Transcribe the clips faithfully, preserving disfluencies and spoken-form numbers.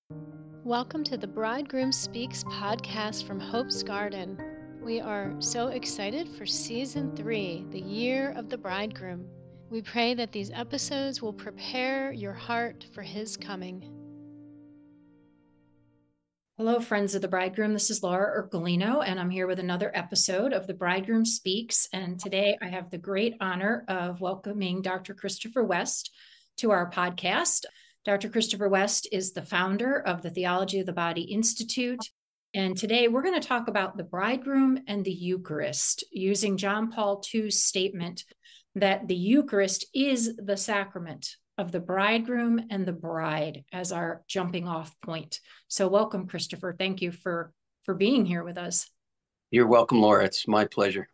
Welcome to the Bridegroom Speaks podcast from Hope's Garden. We are so excited for season three, the year of the bridegroom. We pray that these episodes will prepare your heart for his coming. Hello, friends of the bridegroom. This is Laura Ercolino, and I'm here with another episode of the Bridegroom Speaks. And today I have the great honor of welcoming Doctor Christopher West to our podcast. Doctor Christopher West is the founder of the Theology of the Body Institute. And today we're going to talk about the bridegroom and the Eucharist, using John Paul the Second's statement that the Eucharist is the sacrament of the bridegroom and the bride as our jumping off point. So welcome, Christopher. Thank you for, for being here with us. You're welcome, Laura. It's my pleasure.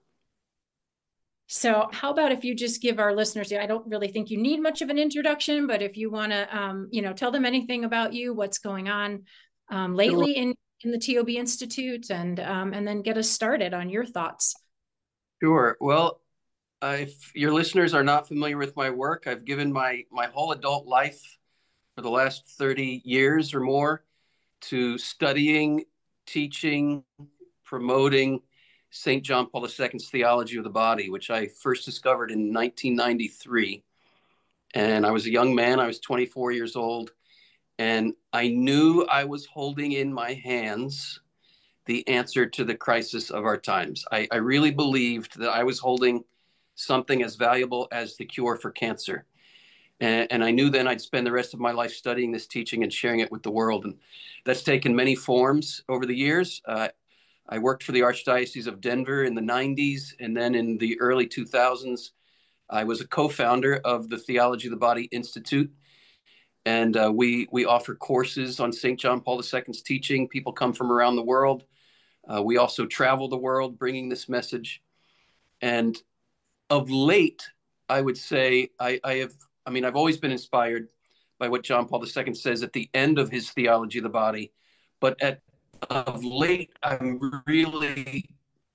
So how about if you just give our listeners, I don't really think you need much of an introduction, but if you want to, um, you know, tell them anything about you, what's going on um, lately in, in the T O B Institute, and, um, and then get us started on your thoughts. Sure. Well, Uh, if your listeners are not familiar with my work, I've given my, my whole adult life for the last thirty years or more to studying, teaching, promoting Saint John Paul the Second's Theology of the Body, which I first discovered in nineteen ninety-three. And I was a young man. I was twenty-four years old. And I knew I was holding in my hands the answer to the crisis of our times. I, I really believed that I was holding something as valuable as the cure for cancer. And, and I knew then I'd spend the rest of my life studying this teaching and sharing it with the world. And that's taken many forms over the years. Uh, I worked for the Archdiocese of Denver in the nineties. And then in the early two thousands, I was a co-founder of the Theology of the Body Institute. And uh, we, we offer courses on Saint John Paul the Second's teaching. People come from around the world. Uh, we also travel the world bringing this message. And of late, I would say I, I have, I mean, I've always been inspired by what John Paul the Second says at the end of his Theology of the Body. But at of late, I'm really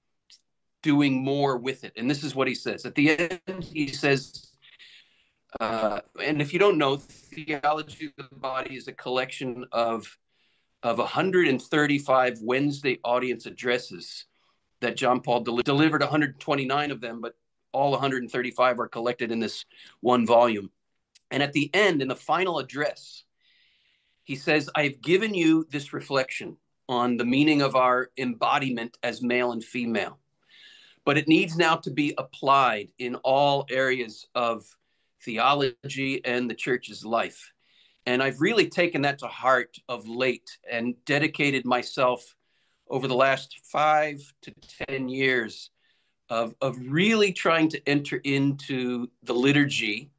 doing more with it. And this is what he says. At the end, he says, uh, and if you don't know, Theology of the Body is a collection of, of one hundred thirty-five Wednesday audience addresses that John Paul del- delivered, one hundred twenty-nine of them, but all one hundred thirty-five are collected in this one volume. And at the end, in the final address, he says, I've given you this reflection on the meaning of our embodiment as male and female, but it needs now to be applied in all areas of theology and the church's life. And I've really taken that to heart of late and dedicated myself over the last five to ten years Of, of really trying to enter into the liturgy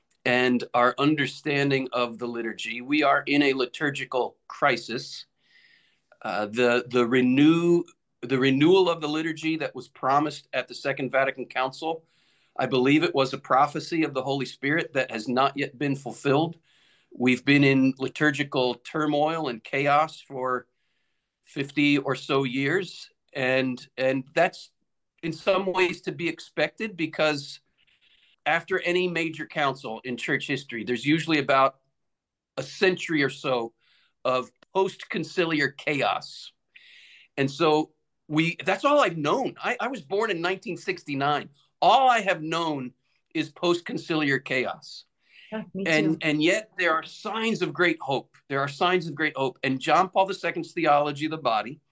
and our understanding of the liturgy. We are in a liturgical crisis. Uh, the, the, renew, the renewal of the liturgy that was promised at the Second Vatican Council, I believe it was a prophecy of the Holy Spirit that has not yet been fulfilled. We've been in liturgical turmoil and chaos for fifty or so years. And, and that's in some ways to be expected, because after any major council in church history, there's usually about a century or so of post-conciliar chaos. And so we, that's all I've known. I, I was born in nineteen sixty-nine. All I have known is post-conciliar chaos. Yeah, me too. And, and yet there are signs of great hope. There are signs of great hope. And John Paul the Second's Theology of the Body,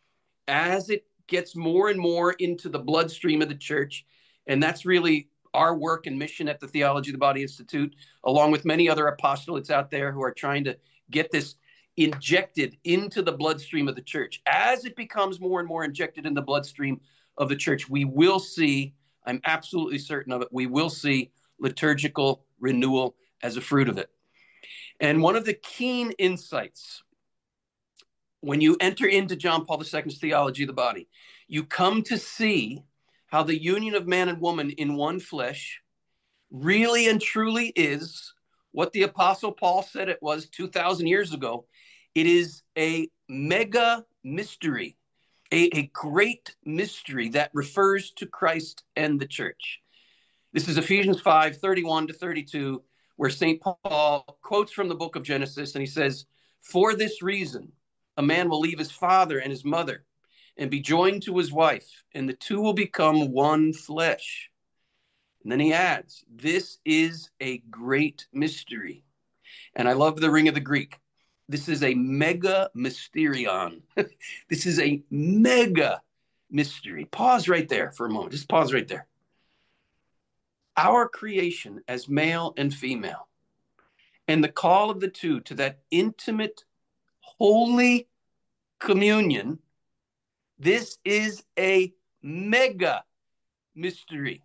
as it gets more and more into the bloodstream of the church. And that's really our work and mission at the Theology of the Body Institute, along with many other apostolates out there who are trying to get this injected into the bloodstream of the church. As it becomes more and more injected in the bloodstream of the church, we will see, I'm absolutely certain of it, we will see liturgical renewal as a fruit of it. And one of the keen insights when you enter into John Paul the Second's Theology of the Body, you come to see how the union of man and woman in one flesh really and truly is what the Apostle Paul said it was two thousand years ago. It is a mega mystery, a, a great mystery that refers to Christ and the church. This is Ephesians five, thirty-one to thirty-two, where Saint Paul quotes from the book of Genesis, and he says, For this reason, a man will leave his father and his mother and be joined to his wife, and the two will become one flesh. And then he adds, this is a great mystery. And I love the ring of the Greek. This is a mega mysterion. This is a mega mystery. Pause right there for a moment. Just pause right there. Our creation as male and female, and the call of the two to that intimate, holy communion, this is a mega mystery.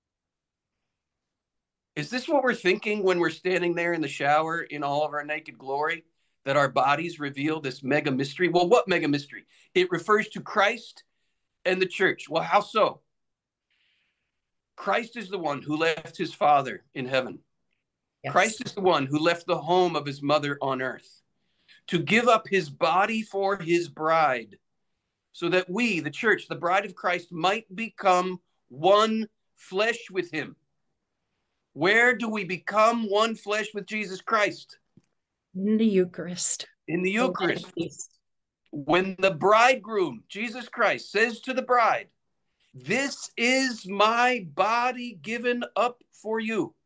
Is this what we're thinking when we're standing there in the shower in all of our naked glory, that our bodies reveal this mega mystery? Well, what mega mystery? It refers to Christ and the church. Well, how so? Christ is the one who left his Father in heaven. Yes. Christ is the one who left the home of his mother on earth to give up his body for his bride, so that we, the church, the bride of Christ, might become one flesh with him. Where do we become one flesh with Jesus Christ? In the Eucharist. In the Eucharist. When the bridegroom, Jesus Christ, says to the bride, this is my body given up for you.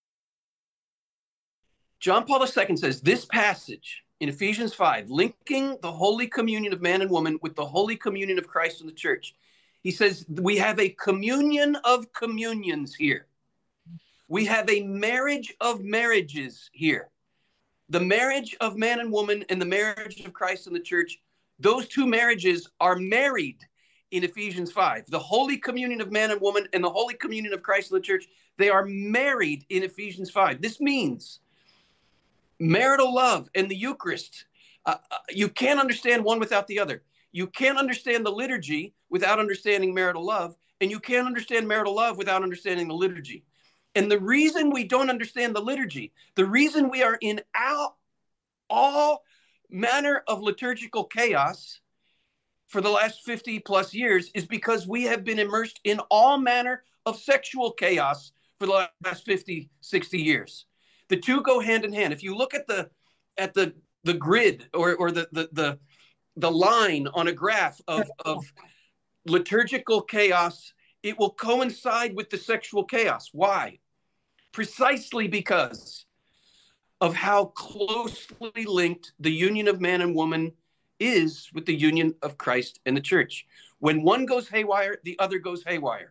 John Paul the Second says this passage in Ephesians five, linking the holy communion of man and woman with the holy communion of Christ and the church. He says we have a communion of communions here. We have a marriage of marriages here. The marriage of man and woman and the marriage of Christ and the church, those two marriages are married in Ephesians five. The holy communion of man and woman and the holy communion of Christ and the church, they are married in Ephesians five. This means marital love and the Eucharist. Uh, you can't understand one without the other. You can't understand the liturgy without understanding marital love, and you can't understand marital love without understanding the liturgy. And the reason we don't understand the liturgy, the reason we are in all, all manner of liturgical chaos for the last fifty plus years is because we have been immersed in all manner of sexual chaos for the last fifty, sixty years. The two go hand in hand. If you look at the at the the grid or or the the the, the line on a graph of, of liturgical chaos, it will coincide with the sexual chaos. Why? Precisely because of how closely linked the union of man and woman is with the union of Christ and the church. When one goes haywire, the other goes haywire.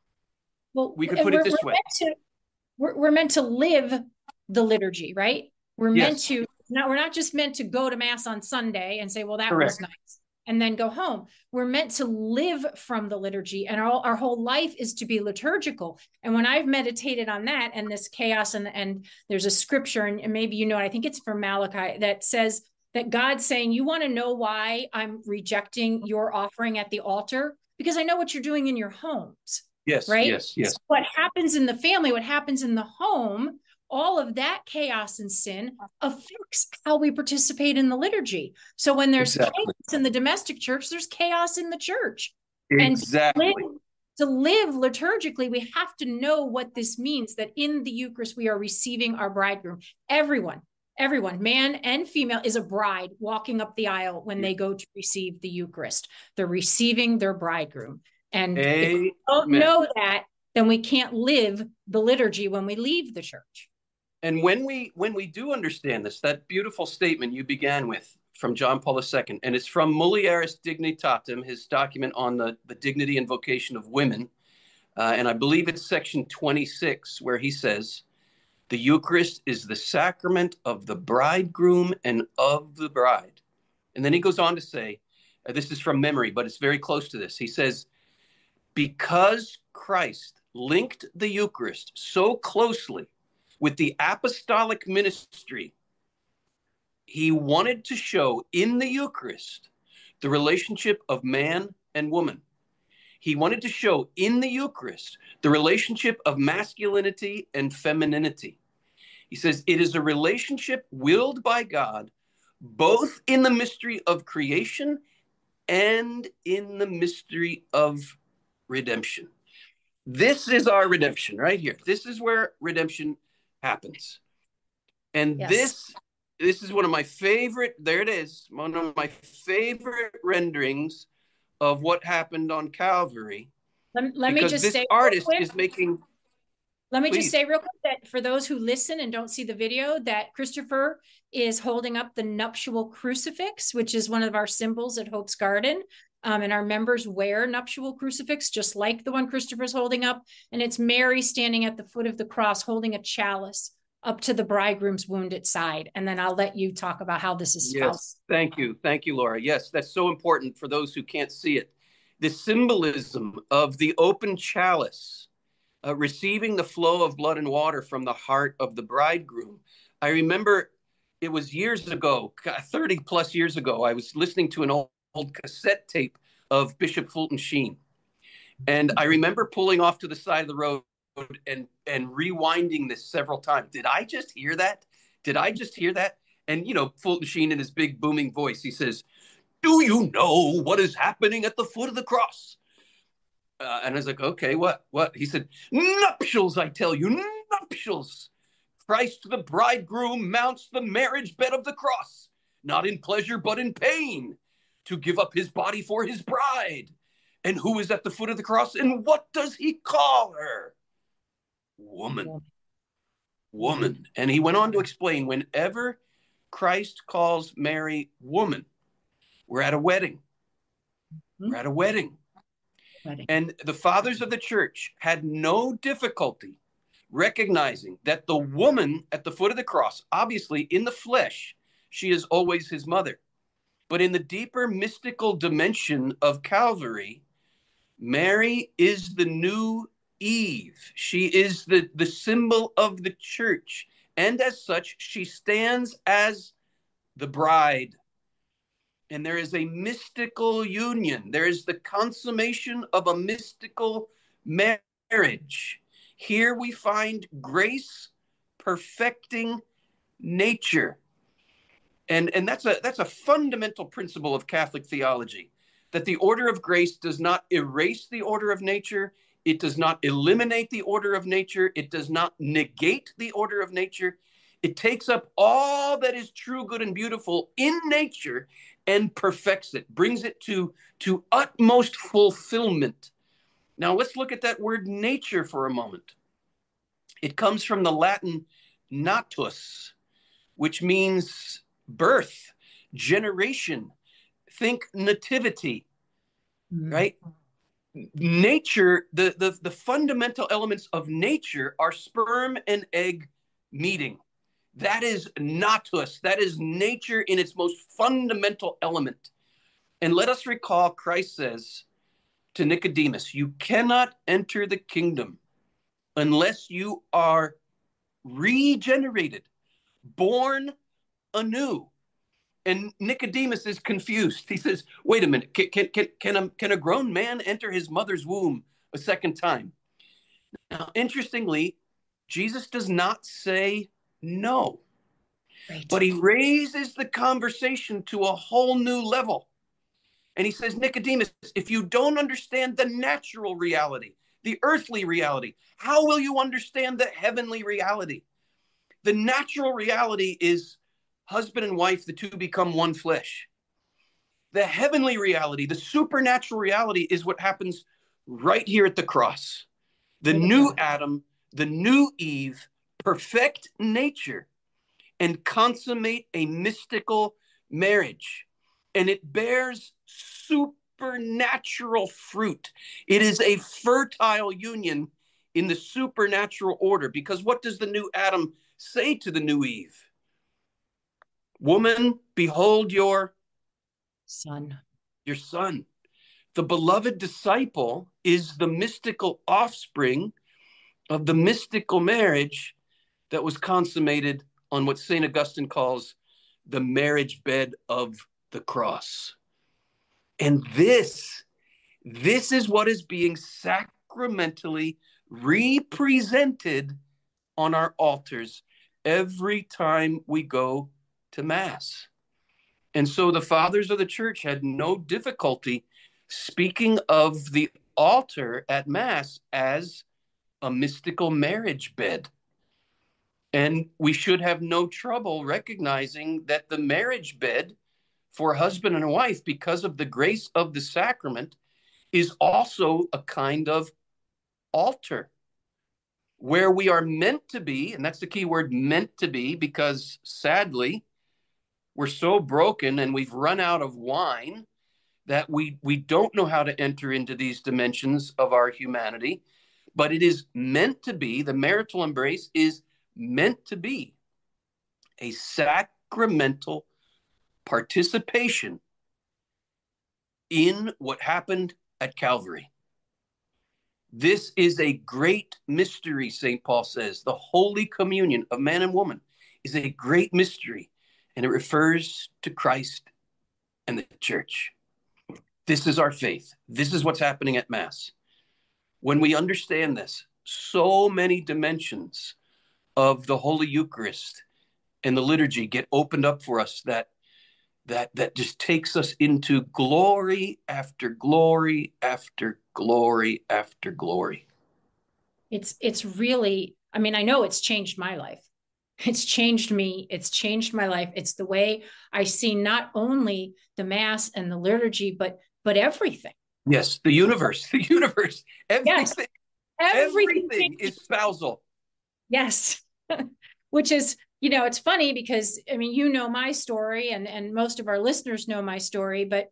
Well, we could put it this we're way. Meant to, we're, we're meant to live the liturgy, right? We're yes. meant to, not, we're not just meant to go to mass on Sunday and say, well, that Correct. was nice, and then go home. We're meant to live from the liturgy, and our, our whole life is to be liturgical. And when I've meditated on that and this chaos, and, and there's a scripture, and, and maybe you know it, I think it's from Malachi, that says that God's saying, you want to know why I'm rejecting your offering at the altar? Because I know what you're doing in your homes. Yes, right? yes, yes. So what happens in the family, what happens in the home, all of that chaos and sin affects how we participate in the liturgy. So when there's exactly. chaos in the domestic church, there's chaos in the church. Exactly. And to live, to live liturgically, we have to know what this means, that in the Eucharist, we are receiving our bridegroom. Everyone, everyone, man and female, is a bride walking up the aisle when they go to receive the Eucharist. They're receiving their bridegroom. And Amen. if we don't know that, then we can't live the liturgy when we leave the church. And when we when we do understand this, that beautiful statement you began with from John Paul the Second, and it's from Mulieris Dignitatem, his document on the, the dignity and vocation of women. Uh, and I believe it's section twenty-six, where he says, the Eucharist is the sacrament of the bridegroom and of the bride. And then he goes on to say, uh, this is from memory, but it's very close to this. He says, because Christ linked the Eucharist so closely with the apostolic ministry, he wanted to show in the Eucharist the relationship of man and woman. He wanted to show in the Eucharist the relationship of masculinity and femininity. He says it is a relationship willed by God, both in the mystery of creation and in the mystery of redemption. This is our redemption right here. This is where redemption happens. And yes. this this is one of my favorite, there it is, one of my favorite renderings of what happened on Calvary. Let, let me just this say artist is making, Let me please. just say real quick that for those who listen and don't see the video, that Christopher is holding up the nuptial crucifix, which is one of our symbols at Hope's Garden. Um, and our members wear nuptial crucifix, just like the one Christopher's holding up. And it's Mary standing at the foot of the cross, holding a chalice up to the bridegroom's wounded side. And then I'll let you talk about how this is Yes, spoused. thank you. Thank you, Laura. Yes, that's so important for those who can't see it. The symbolism of the open chalice, uh, receiving the flow of blood and water from the heart of the bridegroom. I remember it was years ago, thirty plus years ago, I was listening to an old, old cassette tape of Bishop Fulton Sheen. And I remember pulling off to the side of the road and, and rewinding this several times. Did I just hear that? Did I just hear that? And, you know, Fulton Sheen in his big booming voice, he says, "Do you know what is happening at the foot of the cross?" Uh, and I was like, okay, what, what? He said, "Nuptials, I tell you, nuptials. Christ the bridegroom mounts the marriage bed of the cross, not in pleasure, but in pain, to give up his body for his bride. And who is at the foot of the cross? And what does he call her? Woman. Woman." And he went on to explain, whenever Christ calls Mary woman, we're at a wedding. We're at a wedding. wedding. And the fathers of the church had no difficulty recognizing that the woman at the foot of the cross, obviously in the flesh, she is always his mother. But in the deeper mystical dimension of Calvary, Mary is the new Eve. She is the, the symbol of the church. And as such, she stands as the bride. And there is a mystical union. There is the consummation of a mystical marriage. Here we find grace perfecting nature. And, and that's a, that's a fundamental principle of Catholic theology, that the order of grace does not erase the order of nature. It does not eliminate the order of nature. It does not negate the order of nature. It takes up all that is true, good, and beautiful in nature and perfects it, brings it to, to utmost fulfillment. Now, let's look at that word nature for a moment. It comes from the Latin natus, which means birth, generation. Think nativity, mm. right? Nature, the, the, the fundamental elements of nature are sperm and egg meeting. That is natus. That is nature in its most fundamental element. And let us recall, Christ says to Nicodemus, "You cannot enter the kingdom unless you are regenerated, born anew." And Nicodemus is confused. He says, wait a minute, can, can, can, can, a, can a grown man enter his mother's womb a second time? Now, interestingly, Jesus does not say no, right. But he raises the conversation to a whole new level. And he says, Nicodemus, if you don't understand the natural reality, the earthly reality, how will you understand the heavenly reality? The natural reality is husband and wife, the two become one flesh. The heavenly reality, the supernatural reality, is what happens right here at the cross. The new Adam, the new Eve, perfect nature and consummate a mystical marriage. And it bears supernatural fruit. It is a fertile union in the supernatural order. Because what does the new Adam say to the new Eve? Woman, behold your son. Your son. The beloved disciple is the mystical offspring of the mystical marriage that was consummated on what Saint Augustine calls the marriage bed of the cross. And this, this is what is being sacramentally represented on our altars every time we go to Mass. And so the fathers of the church had no difficulty speaking of the altar at Mass as a mystical marriage bed. And we should have no trouble recognizing that the marriage bed for a husband and a wife, because of the grace of the sacrament, is also a kind of altar where we are meant to be. And that's the key word, meant to be, because sadly, we're so broken and we've run out of wine that we, we don't know how to enter into these dimensions of our humanity. But it is meant to be, the marital embrace is meant to be a sacramental participation in what happened at Calvary. This is a great mystery, Saint Paul says. The Holy Communion of man and woman is a great mystery, and it refers to Christ and the church. This is our faith. This is what's happening at Mass. When we understand this, so many dimensions of the Holy Eucharist and the liturgy get opened up for us that that that just takes us into glory after glory after glory after glory. It's it's really, I mean, I know it's changed my life. It's changed me. It's changed my life. It's the way I see not only the Mass and the liturgy, but but everything. Yes, the universe, the universe, everything, yes, everything. everything is spousal. Yes, which is, you know, it's funny because, I mean, you know my story, and, and most of our listeners know my story, but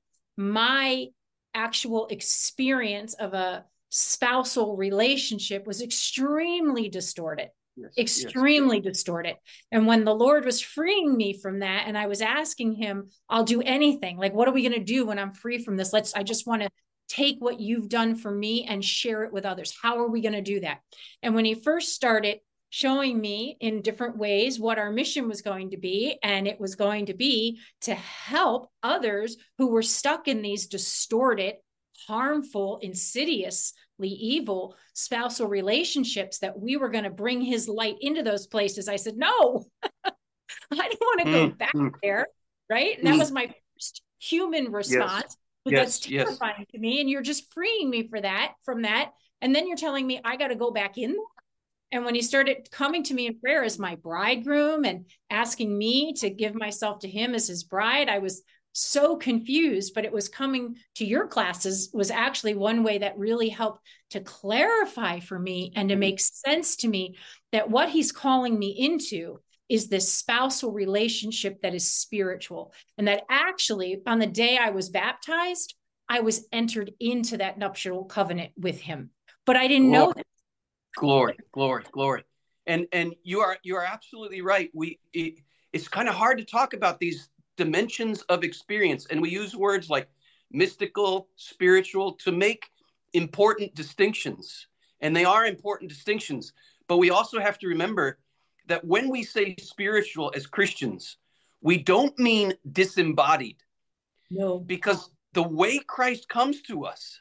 my actual experience of a spousal relationship was extremely distorted, yes, extremely yes. distorted. And when the Lord was freeing me from that, and I was asking him, I'll do anything. Like, what are we going to do when I'm free from this? Let's, I just want to take what you've done for me and share it with others. How are we going to do that? And when he first started showing me in different ways what our mission was going to be, and it was going to be to help others who were stuck in these distorted, harmful, insidiously evil spousal relationships, that we were going to bring his light into those places. I said, no, I don't want to go mm, back mm. there. Right. And that mm. was my first human response. Yes. But yes, that's terrifying yes. to me. And you're just freeing me for that, from that. And then you're telling me I got to go back in there. And when he started coming to me in prayer as my bridegroom and asking me to give myself to him as his bride, I was so confused. But it was coming to your classes was actually one way that really helped to clarify for me and to make sense to me that what he's calling me into is this spousal relationship that is spiritual. And that actually on the day I was baptized, I was entered into that nuptial covenant with him. But I didn't glory, know that. Glory, glory, glory. And and you are you are absolutely right. We it, it's kind of hard to talk about these dimensions of experience. And we use words like mystical, spiritual to make important distinctions. And they are important distinctions. But we also have to remember that when we say spiritual as Christians, we don't mean disembodied. No. Because the way Christ comes to us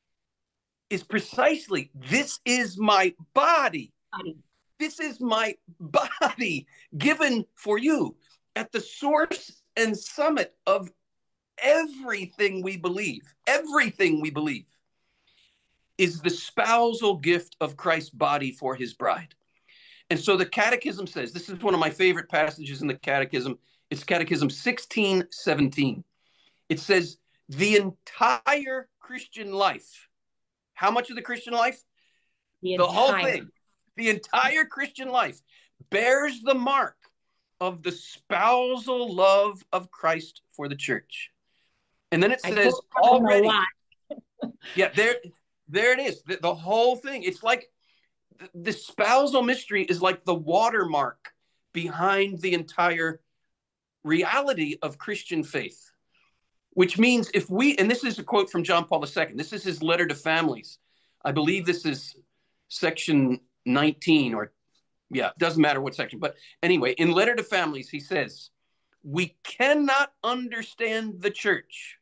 is precisely, this is my body. body. This is my body given for you. At the source and summit of everything we believe, everything we believe is the spousal gift of Christ's body for his bride. And so the Catechism says, this is one of my favorite passages in the Catechism. It's Catechism sixteen seventeen. It says, the entire Christian life. How much of the Christian life? The, the whole thing. The entire Christian life bears the mark of the spousal love of Christ for the church. And then it says already. yeah, there, there it is. The, the whole thing. It's like the, the spousal mystery is like the watermark behind the entire reality of Christian faith. Which means if we, and this is a quote from John Paul the Second, this is his letter to families. I believe this is section nineteen, or yeah, doesn't matter what section. But anyway, in Letter to Families, he says, we cannot understand the church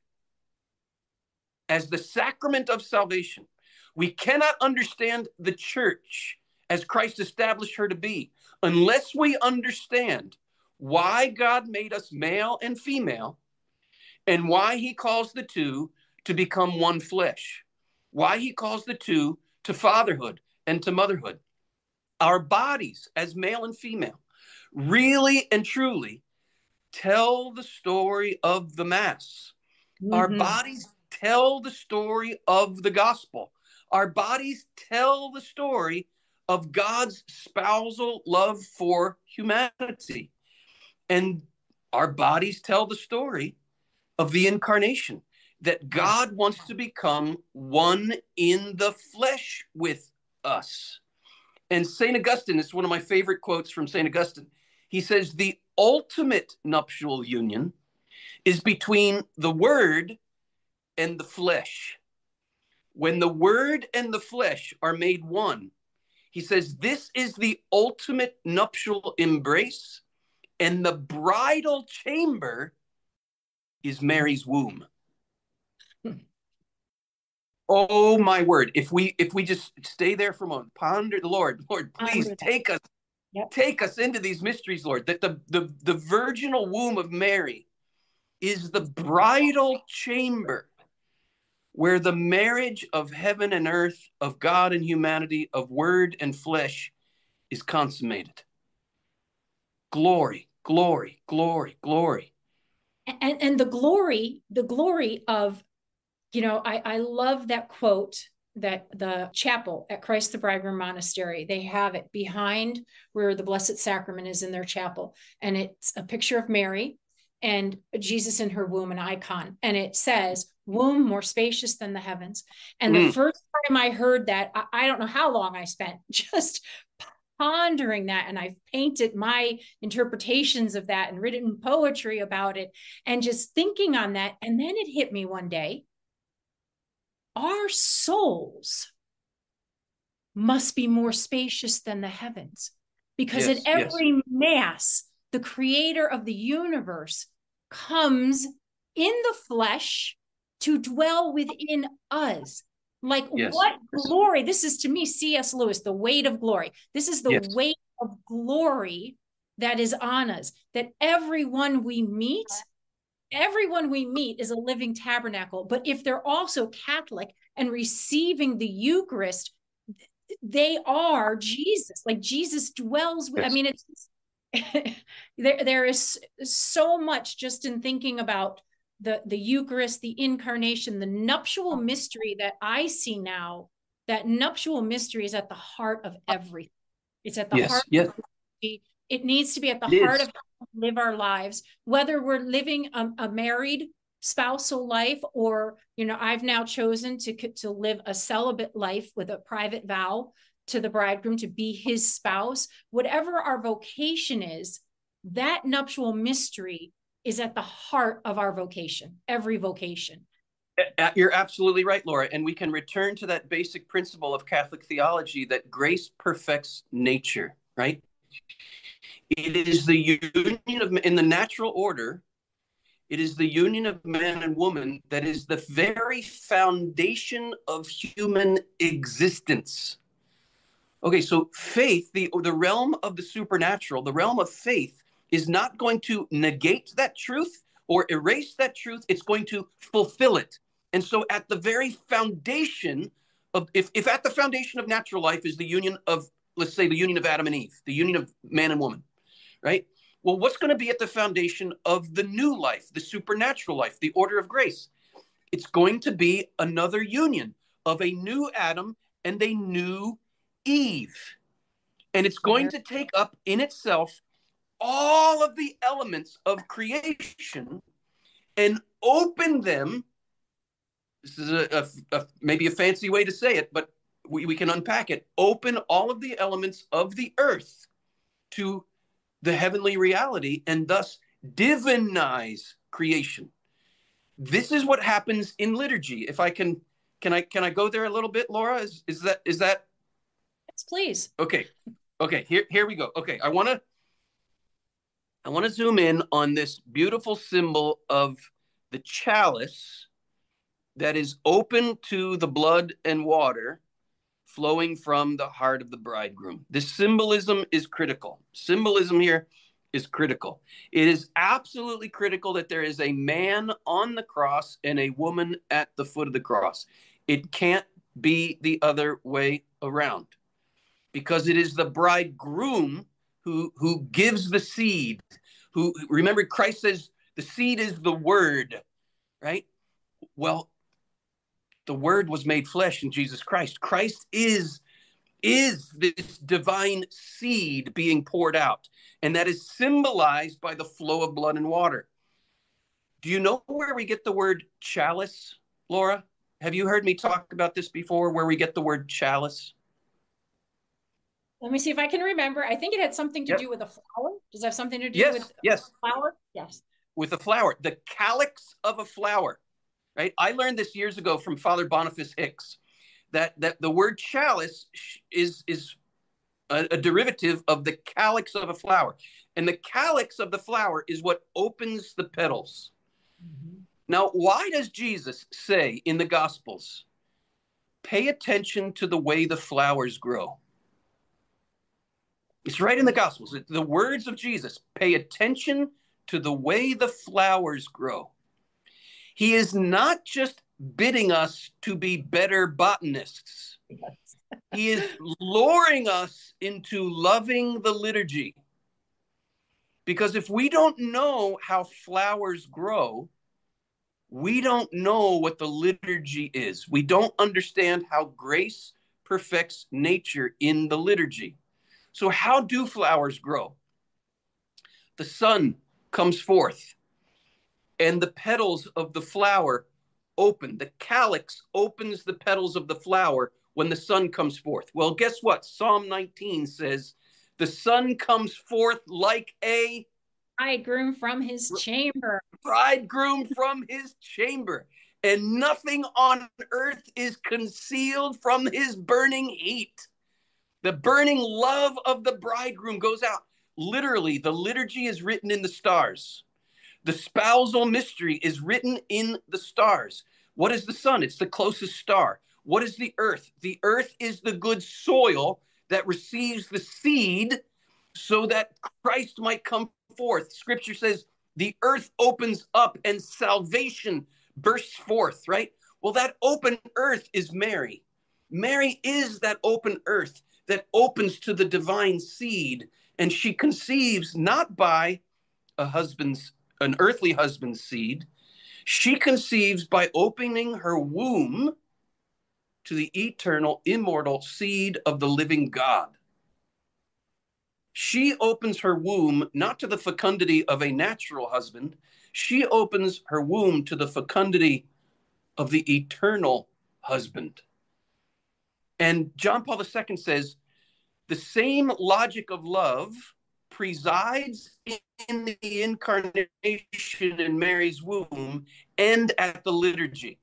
as the sacrament of salvation. We cannot understand the church as Christ established her to be unless we understand why God made us male and female, and why he calls the two to become one flesh, why he calls the two to fatherhood and to motherhood. Our bodies as male and female really and truly tell the story of the Mass. Mm-hmm. Our bodies tell the story of the gospel. Our bodies tell the story of God's spousal love for humanity. And our bodies tell the story of the incarnation, that God wants to become one in the flesh with us. And Saint Augustine, is one of my favorite quotes from Saint Augustine. He says, the ultimate nuptial union is between the Word and the flesh. When the Word and the flesh are made one, he says, this is the ultimate nuptial embrace, and the bridal chamber is Mary's womb. Oh my word. If we if we just stay there for a moment, ponder the Lord, Lord, please take us, yep. take us into these mysteries, Lord, that the, the, the virginal womb of Mary is the bridal chamber where the marriage of heaven and earth, of God and humanity, of word and flesh is consummated. Glory, glory, glory, glory. And, and the glory, the glory of, you know, I, I love that quote that the chapel at Christ the Bridegroom Monastery, they have it behind where the Blessed Sacrament is in their chapel. And it's a picture of Mary and Jesus in her womb, an icon. And it says, womb more spacious than the heavens. And mm. the first time I heard that, I, I don't know how long I spent just pondering that. And I've painted my interpretations of that and written poetry about it and just thinking on that. And then it hit me one day. Our souls must be more spacious than the heavens, because yes, at every yes. Mass, the creator of the universe comes in the flesh to dwell within us. Like yes. what glory. This is, to me, C S Lewis, the weight of glory. This is the yes. weight of glory that is on us, that everyone we meet, everyone we meet is a living tabernacle. But if they're also Catholic and receiving the Eucharist, they are Jesus. Like Jesus dwells with, yes. I mean, it's there, there is so much just in thinking about the, the Eucharist, the incarnation, the nuptial mystery that I see now. That nuptial mystery is at the heart of everything. It's at the yes. heart yes. of everything. It needs to be at the it heart is. of how we live our lives, whether we're living a, a married spousal life, or, you know, I've now chosen to, to live a celibate life with a private vow to the bridegroom to be his spouse. Whatever our vocation is, that nuptial mystery is at the heart of our vocation, every vocation. You're absolutely right, Laura. And we can return to that basic principle of Catholic theology that grace perfects nature, right? It is the union of, in the natural order, it is the union of man and woman that is the very foundation of human existence. Okay, so faith, the, the realm of the supernatural, the realm of faith, is not going to negate that truth or erase that truth. It's going to fulfill it. And so at the very foundation of, if, if at the foundation of natural life is the union of, let's say, the union of Adam and Eve, the union of man and woman, right? Well, what's going to be at the foundation of the new life, the supernatural life, the order of grace? It's going to be another union of a new Adam and a new Eve. And it's going to take up in itself all of the elements of creation and open them. This is a, a, a maybe a fancy way to say it, but we, we can unpack it. Open all of the elements of the earth to the heavenly reality and thus divinize creation. This is what happens in liturgy. If I can, can I can I go there a little bit, Laura? Is is that is that? Yes, please. Okay, okay. Here here we go. Okay, I want to. I want to zoom in on this beautiful symbol of the chalice that is open to the blood and water flowing from the heart of the bridegroom. This symbolism is critical. Symbolism here is critical. It is absolutely critical that there is a man on the cross and a woman at the foot of the cross. It can't be the other way around, because it is the bridegroom who, who gives the seed, who, remember, Christ says the seed is the word, right? Well, the word was made flesh in Jesus Christ. Christ is, is this divine seed being poured out, and that is symbolized by the flow of blood and water. Do you know where we get the word chalice, Laura? Have you heard me talk about this before, where we get the word chalice? Let me see if I can remember. I think it had something to Yep. do with a flower. Does it have something to do Yes, with yes. a flower? Yes. With a flower, the calyx of a flower, right? I learned this years ago from Father Boniface Hicks, that, that the word chalice is, is a, a derivative of the calyx of a flower. And the calyx of the flower is what opens the petals. Mm-hmm. Now, why does Jesus say in the Gospels, pay attention to the way the flowers grow? It's right in the Gospels. The words of Jesus, pay attention to the way the flowers grow. He is not just bidding us to be better botanists. Yes. He is luring us into loving the liturgy. Because if we don't know how flowers grow, we don't know what the liturgy is. We don't understand how grace perfects nature in the liturgy. So how do flowers grow? The sun comes forth, and the petals of the flower open. The calyx opens the petals of the flower when the sun comes forth. Well, guess what? Psalm nineteen says, the sun comes forth like a bridegroom from his chamber. Bridegroom from his chamber. And nothing on earth is concealed from his burning heat. The burning love of the bridegroom goes out. Literally, the liturgy is written in the stars. The spousal mystery is written in the stars. What is the sun? It's the closest star. What is the earth? The earth is the good soil that receives the seed so that Christ might come forth. Scripture says the earth opens up and salvation bursts forth, right? Well, that open earth is Mary. Mary is that open earth that opens to the divine seed, and she conceives not by a husband's, an earthly husband's seed. She conceives by opening her womb to the eternal, immortal seed of the living God. She opens her womb not to the fecundity of a natural husband. She opens her womb to the fecundity of the eternal husband. And John Paul the Second says, the same logic of love presides in the incarnation in Mary's womb and at the liturgy.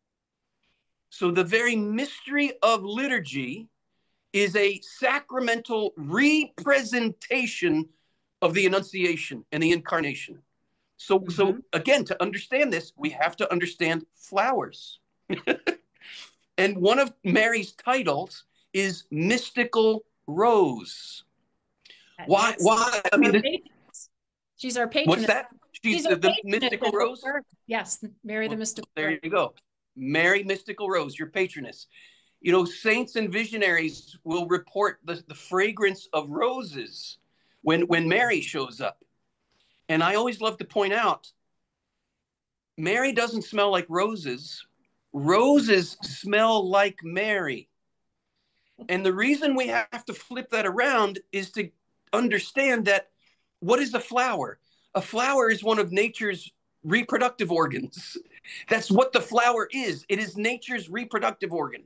So the very mystery of liturgy is a sacramental representation of the Annunciation and the Incarnation. So, mm-hmm. so again, to understand this, we have to understand flowers. And one of Mary's titles is Mystical Rose. Why? That's, why? I mean, this, she's our patron. What's that? She's, she's the, the Mystical Rose? Yes, Mary well, the Mystical There Rose. you go. Mary Mystical Rose, your patroness. You know, saints and visionaries will report the, the fragrance of roses when, when Mary shows up. And I always love to point out, Mary doesn't smell like roses. Roses smell like Mary. And the reason we have to flip that around is to understand that what is a flower? A flower is one of nature's reproductive organs. That's what the flower is. It is nature's reproductive organ.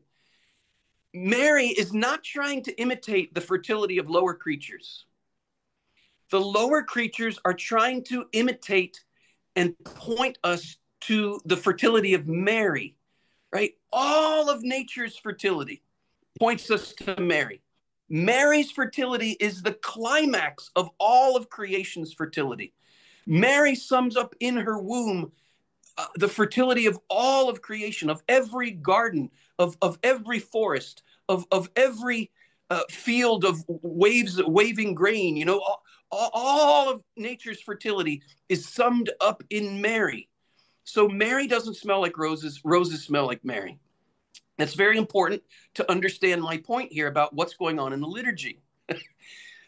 Mary is not trying to imitate the fertility of lower creatures. The lower creatures are trying to imitate and point us to the fertility of Mary, right? All of nature's fertility points us to Mary. Mary's fertility is the climax of all of creation's fertility. Mary sums up in her womb uh, the fertility of all of creation, of every garden, of, of every forest, of, of every uh, field of waves, waving grain. You know, all, all of nature's fertility is summed up in Mary. So Mary doesn't smell like roses. Roses smell like Mary. That's very important to understand my point here about what's going on in the liturgy.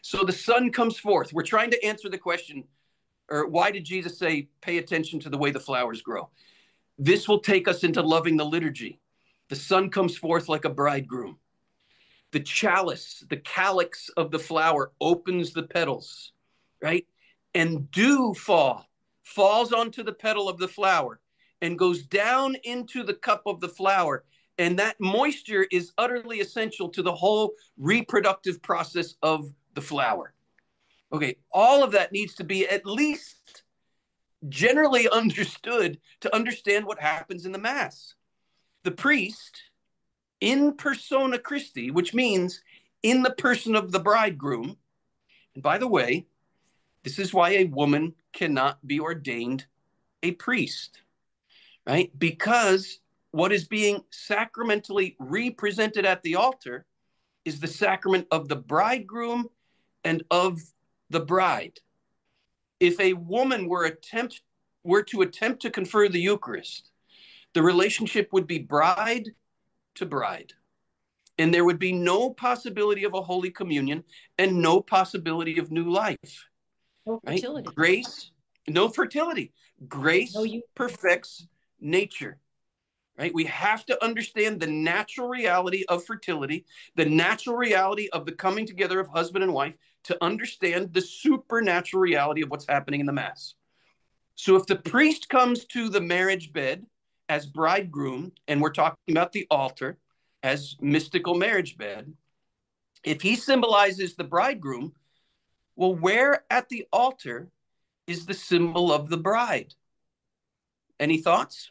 So the son comes forth. We're trying to answer the question, or why did Jesus say, pay attention to the way the flowers grow? This will take us into loving the liturgy. The son comes forth like a bridegroom. The chalice, the calyx of the flower opens the petals, right? And dew fall, falls onto the petal of the flower and goes down into the cup of the flower. And that moisture is utterly essential to the whole reproductive process of the flower. Okay, all of that needs to be at least generally understood to understand what happens in the Mass. The priest, in persona Christi, which means in the person of the bridegroom, and by the way, this is why a woman cannot be ordained a priest, right? Because what is being sacramentally represented at the altar is the sacrament of the bridegroom and of the bride. If a woman were attempt were to attempt to confer the Eucharist, the relationship would be bride to bride. And there would be no possibility of a Holy Communion and no possibility of new life. No right? fertility. Grace, no fertility. Grace No, you- perfects nature. Right? We have to understand the natural reality of fertility, the natural reality of the coming together of husband and wife, to understand the supernatural reality of what's happening in the Mass. So if the priest comes to the marriage bed as bridegroom, and we're talking about the altar as mystical marriage bed, if he symbolizes the bridegroom, well, where at the altar is the symbol of the bride? Any thoughts?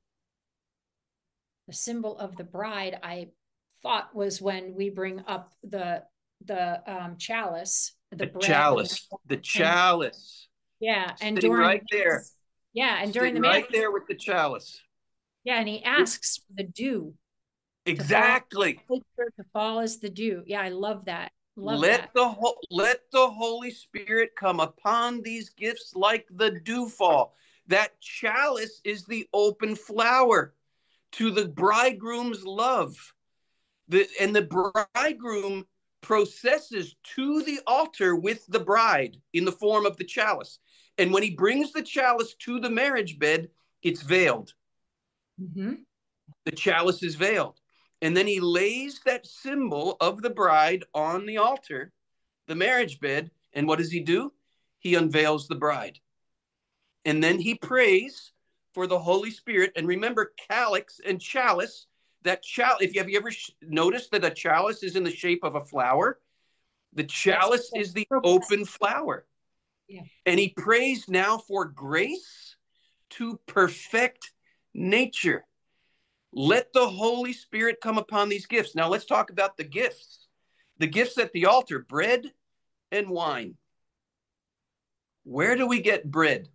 The symbol of the bride, I thought, was when we bring up the the um, chalice, the, The bread, chalice, and, the chalice. yeah, and Sitting during right there. yeah, and during Sitting the right mass, there with the chalice. yeah, and he asks for the dew Exactly. to fall, to fall as the dew. Yeah, I love that. Love let that. the ho- let the Holy Spirit come upon these gifts like the dew fall. That chalice is the open flower to the bridegroom's love. The, and the bridegroom processes to the altar with the bride in the form of the chalice. And when he brings the chalice to the marriage bed, it's veiled. Mm-hmm. The chalice is veiled. And then he lays that symbol of the bride on the altar, the marriage bed. And what does he do? He unveils the bride. And then he prays for the Holy Spirit. And remember, calyx and chalice, that chalice, if you have you ever noticed that a chalice is in the shape of a flower? The chalice yes. is the open flower. Yeah. And he prays now for grace to perfect nature. Let the Holy Spirit come upon these gifts. Now let's talk about the gifts. The gifts at the altar, bread and wine. Where do we get bread?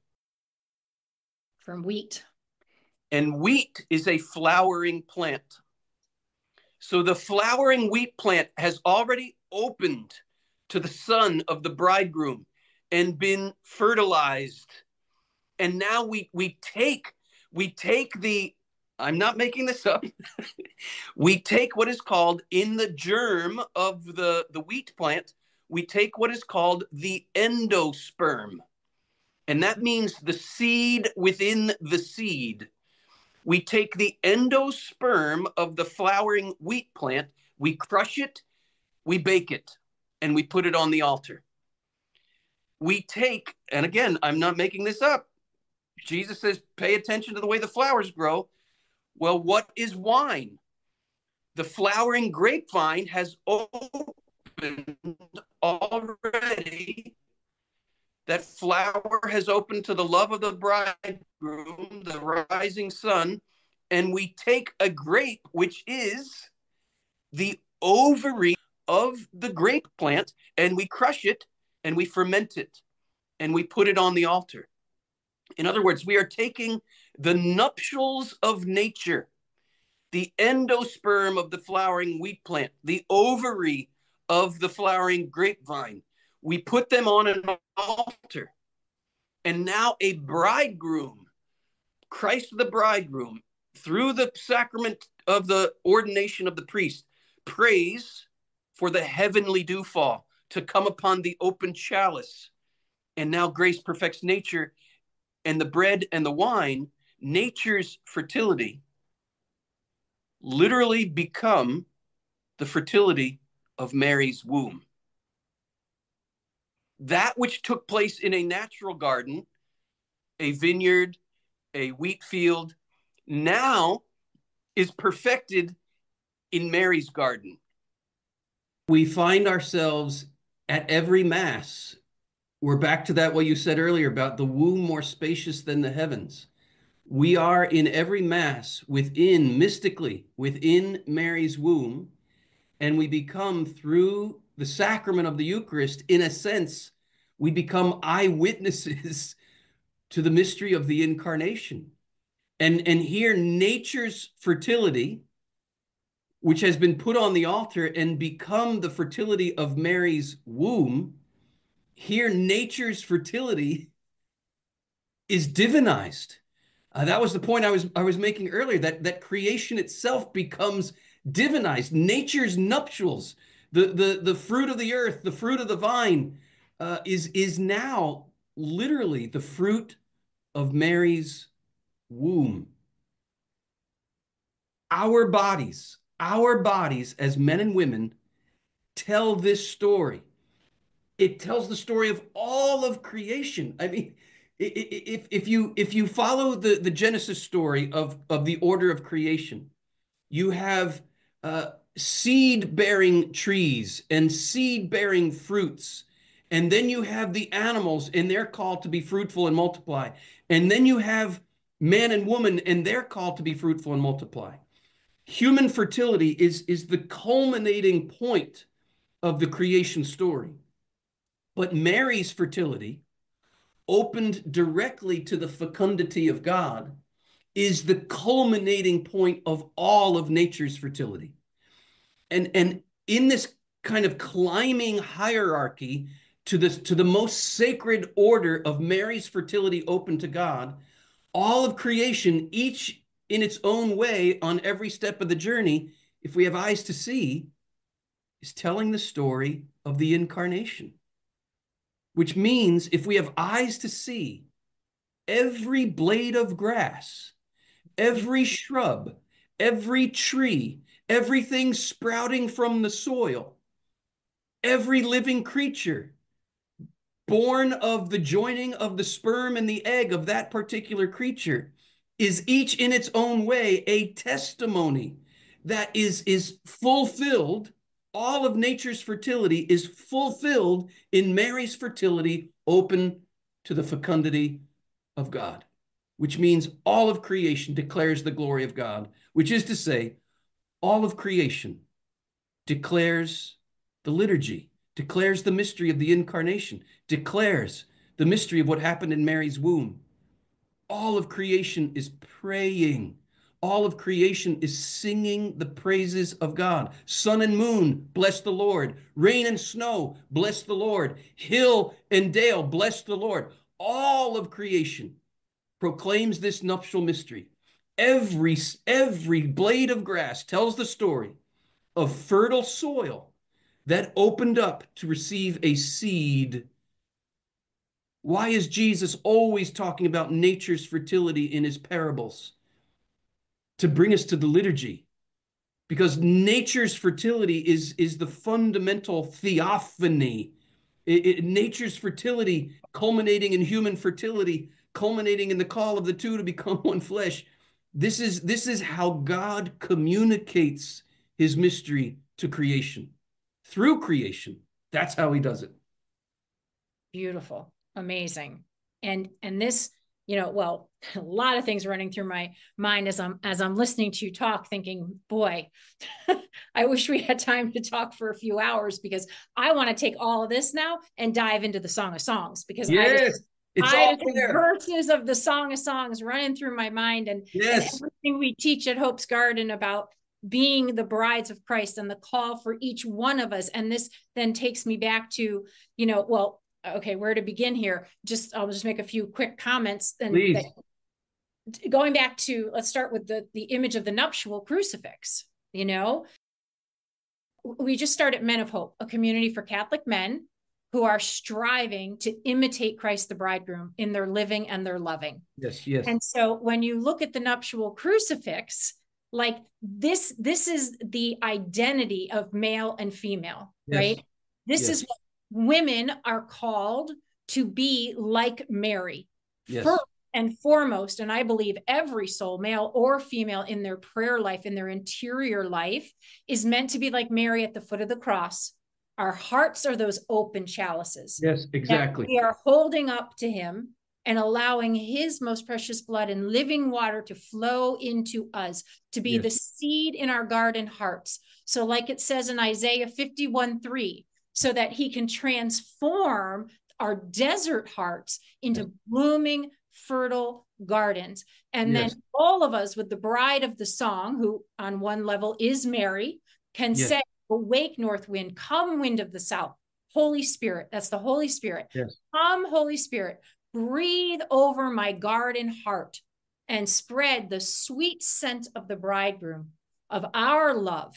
From wheat. And wheat is a flowering plant. So the flowering wheat plant has already opened to the son of the bridegroom and been fertilized. And now we, we take, we take the, I'm not making this up. We take what is called in the germ of the, the wheat plant, we take what is called the endosperm. And that means the seed within the seed. We take the endosperm of the flowering wheat plant, we crush it, we bake it, and we put it on the altar. We take, and again, I'm not making this up. Jesus says, pay attention to the way the flowers grow. Well, what is wine? The flowering grapevine has opened already. That flower has opened to the love of the bridegroom, the rising sun, and we take a grape, which is the ovary of the grape plant, and we crush it, and we ferment it, and we put it on the altar. In other words, we are taking the nuptials of nature, the endosperm of the flowering wheat plant, the ovary of the flowering grapevine. We put them on an altar. And now a bridegroom, Christ the bridegroom, through the sacrament of the ordination of the priest, prays for the heavenly dewfall to come upon the open chalice. And now grace perfects nature, and the bread and the wine, nature's fertility, literally become the fertility of Mary's womb. That which took place in a natural garden, a vineyard, a wheat field, now is perfected in Mary's garden. We find ourselves at every Mass. We're back to that, what you said earlier about the womb more spacious than the heavens. We are in every Mass within, mystically, within Mary's womb, and we become, through the sacrament of the Eucharist, in a sense, we become eyewitnesses to the mystery of the Incarnation. And, and here, nature's fertility, which has been put on the altar and become the fertility of Mary's womb, here nature's fertility is divinized. Uh, that was the point I was I was making earlier, that, that creation itself becomes divinized. Nature's nuptials, the, the, the fruit of the earth, the fruit of the vine, uh, is, is now literally the fruit of Mary's womb. Our bodies, our bodies as men and women tell this story. It tells the story of all of creation. I mean, if, if you if you follow the, the Genesis story of, of the order of creation, you have uh, seed-bearing trees and seed-bearing fruits. And then you have the animals, and they're called to be fruitful and multiply. And then you have man and woman, and they're called to be fruitful and multiply. Human fertility is, is the culminating point of the creation story. But Mary's fertility, opened directly to the fecundity of God, is the culminating point of all of nature's fertility. And, and in this kind of climbing hierarchy to, this, to the most sacred order of Mary's fertility open to God, all of creation, each in its own way on every step of the journey, if we have eyes to see, is telling the story of the Incarnation. Which means if we have eyes to see, every blade of grass, every shrub, every tree, everything sprouting from the soil, every living creature born of the joining of the sperm and the egg of that particular creature is each in its own way a testimony that is, is fulfilled. All of nature's fertility is fulfilled in Mary's fertility, open to the fecundity of God, which means all of creation declares the glory of God, which is to say, all of creation declares the liturgy, declares the mystery of the Incarnation, declares the mystery of what happened in Mary's womb. All of creation is praying. All of creation is singing the praises of God. Sun and moon, bless the Lord. Rain and snow, bless the Lord. Hill and dale, bless the Lord. All of creation proclaims this nuptial mystery. Every, every blade of grass tells the story of fertile soil that opened up to receive a seed. Why is Jesus always talking about nature's fertility in his parables? To bring us to the liturgy, because nature's fertility is, is the fundamental theophany. It, it, nature's fertility culminating in human fertility, culminating in the call of the two to become one flesh. This is, this is how God communicates his mystery to creation. Through creation. That's how he does it. Beautiful. Amazing. And, and this, you know, well, a lot of things running through my mind as I'm, as I'm listening to you talk, thinking, boy, I wish we had time to talk for a few hours, because I want to take all of this now and dive into the Song of Songs, because yes, I just, it's I all just there. verses of the Song of Songs running through my mind, and, yes. and everything we teach at Hope's Garden about being the brides of Christ and the call for each one of us. And this then takes me back to, you know, well, okay, where to begin here? Just, I'll just make a few quick comments. And Please. That, going back to, let's start with the, the image of the nuptial crucifix, you know, we just started Men of Hope, a community for Catholic men who are striving to imitate Christ the bridegroom in their living and their loving. Yes, yes. And so when you look at the nuptial crucifix, like this, this is the identity of male and female, yes. right? This yes. is what women are called to be like Mary. Yes. First and foremost, and I believe every soul, male or female, in their prayer life, in their interior life, is meant to be like Mary at the foot of the cross. Our hearts are those open chalices. Yes, exactly. We are holding up to him and allowing his most precious blood and living water to flow into us, to be yes. the seed in our garden hearts. So like it says in Isaiah fifty-one three, so that he can transform our desert hearts into yes. blooming, fertile gardens. And yes. then all of us with the bride of the song, who on one level is Mary, can yes. say, awake, north wind, come wind of the south, Holy Spirit. That's the Holy Spirit. Yes. Come, Holy Spirit, breathe over my garden heart and spread the sweet scent of the bridegroom, of our love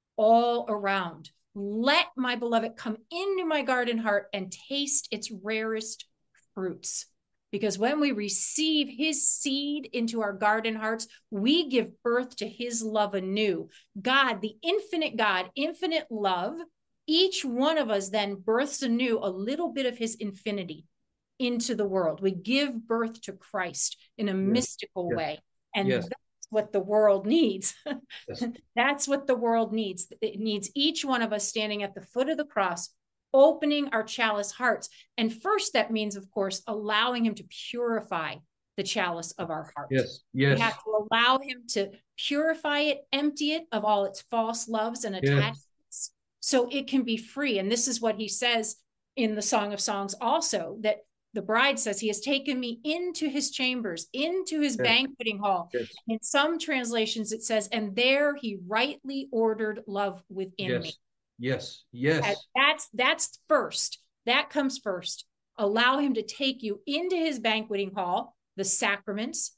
all around. Let my beloved come into my garden heart and taste its rarest fruits. Because when we receive his seed into our garden hearts, we give birth to his love anew. God, the infinite God, infinite love, each one of us then births anew a little bit of his infinity into the world. We give birth to Christ in a yes. mystical yes. way. And yes. that's what the world needs. Yes. That's what the world needs. It needs each one of us standing at the foot of the cross, opening our chalice hearts. And first, that means, of course, allowing him to purify the chalice of our heart. Yes, yes. We have to allow him to purify it, empty it of all its false loves and attachments, yes. so it can be free. And this is what he says in the Song of Songs also, that the bride says, he has taken me into his chambers, into his yes. banqueting hall. Yes. In some translations, it says, and there he rightly ordered love within yes. me. Yes, yes. That's, that's first. That comes first. Allow him to take you into his banqueting hall, the sacraments,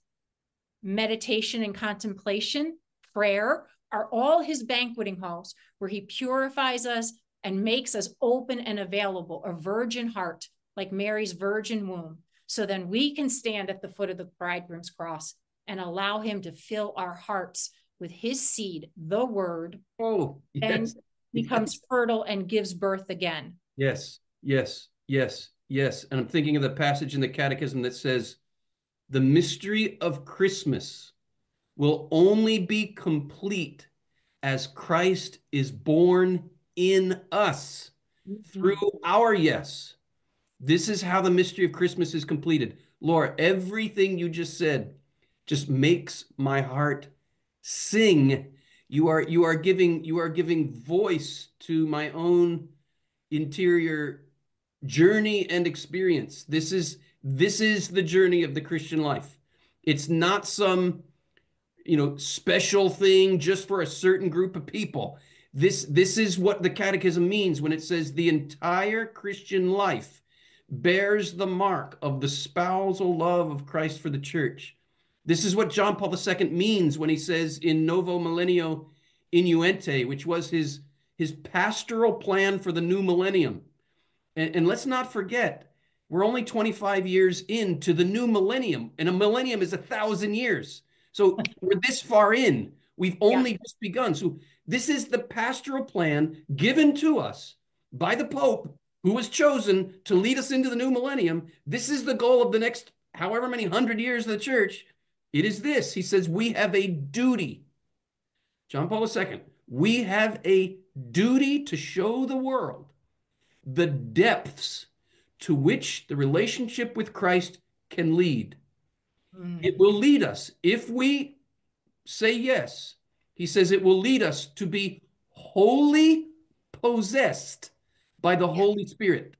meditation and contemplation, prayer are all his banqueting halls where he purifies us and makes us open and available, a virgin heart like Mary's virgin womb. So then we can stand at the foot of the bridegroom's cross and allow him to fill our hearts with his seed, the word. Oh, yes. And becomes yes. fertile and gives birth again. Yes, yes, yes, yes. And I'm thinking of the passage in the Catechism that says, the mystery of Christmas will only be complete as Christ is born in us mm-hmm. through our yes. This is how the mystery of Christmas is completed. Laura, everything you just said just makes my heart sing. You are, you are giving, you are giving voice to my own interior journey and experience. This is, this is the journey of the Christian life. It's not some, you know, special thing just for a certain group of people. This, this is what the Catechism means when it says the entire Christian life bears the mark of the spousal love of Christ for the church. This is what John Paul the Second means when he says in Novo Millennio Innuente, which was his, his pastoral plan for the new millennium. And, and let's not forget, we're only twenty-five years into the new millennium, and a millennium is a thousand years. So we're this far in. We've only yeah. just begun. So this is the pastoral plan given to us by the Pope, who was chosen to lead us into the new millennium. This is the goal of the next however many hundred years of the church. It is this. He says, we have a duty. John Paul the Second, we have a duty to show the world the depths to which the relationship with Christ can lead. Mm. It will lead us, if we say yes, he says it will lead us to be wholly possessed by the yeah. Holy Spirit,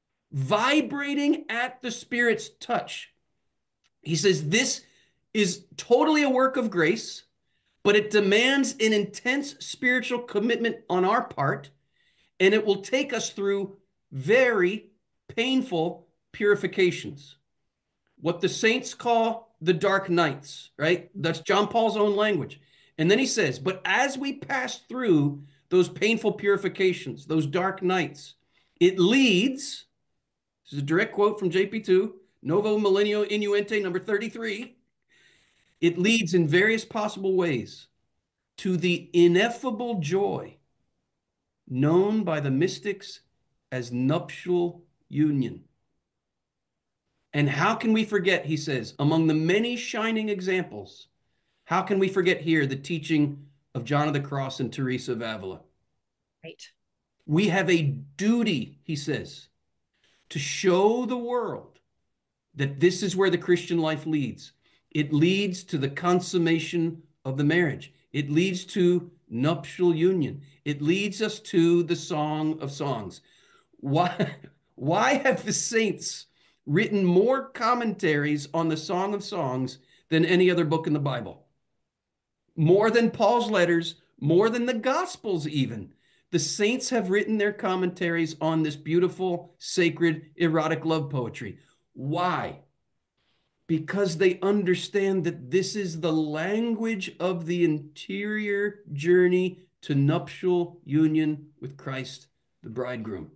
vibrating at the Spirit's touch. He says this is totally a work of grace, but it demands an intense spiritual commitment on our part, and it will take us through very painful purifications. What the saints call the dark nights, right? That's John Paul's own language. And then he says, but as we pass through those painful purifications, those dark nights. It leads, this is a direct quote from J P two, Novo Millennio Inuente number thirty-three. It leads in various possible ways to the ineffable joy known by the mystics as nuptial union. And how can we forget, he says, among the many shining examples, how can we forget here the teaching of John of the Cross and Teresa of Avila? Right. We have a duty, he says, to show the world that this is where the Christian life leads. It leads to the consummation of the marriage. It leads to nuptial union. It leads us to the Song of Songs. Why, why have the saints written more commentaries on the Song of Songs than any other book in the Bible? More than Paul's letters, more than the Gospels even. The saints have written their commentaries on this beautiful, sacred, erotic love poetry. Why? Because they understand that this is the language of the interior journey to nuptial union with Christ, the bridegroom.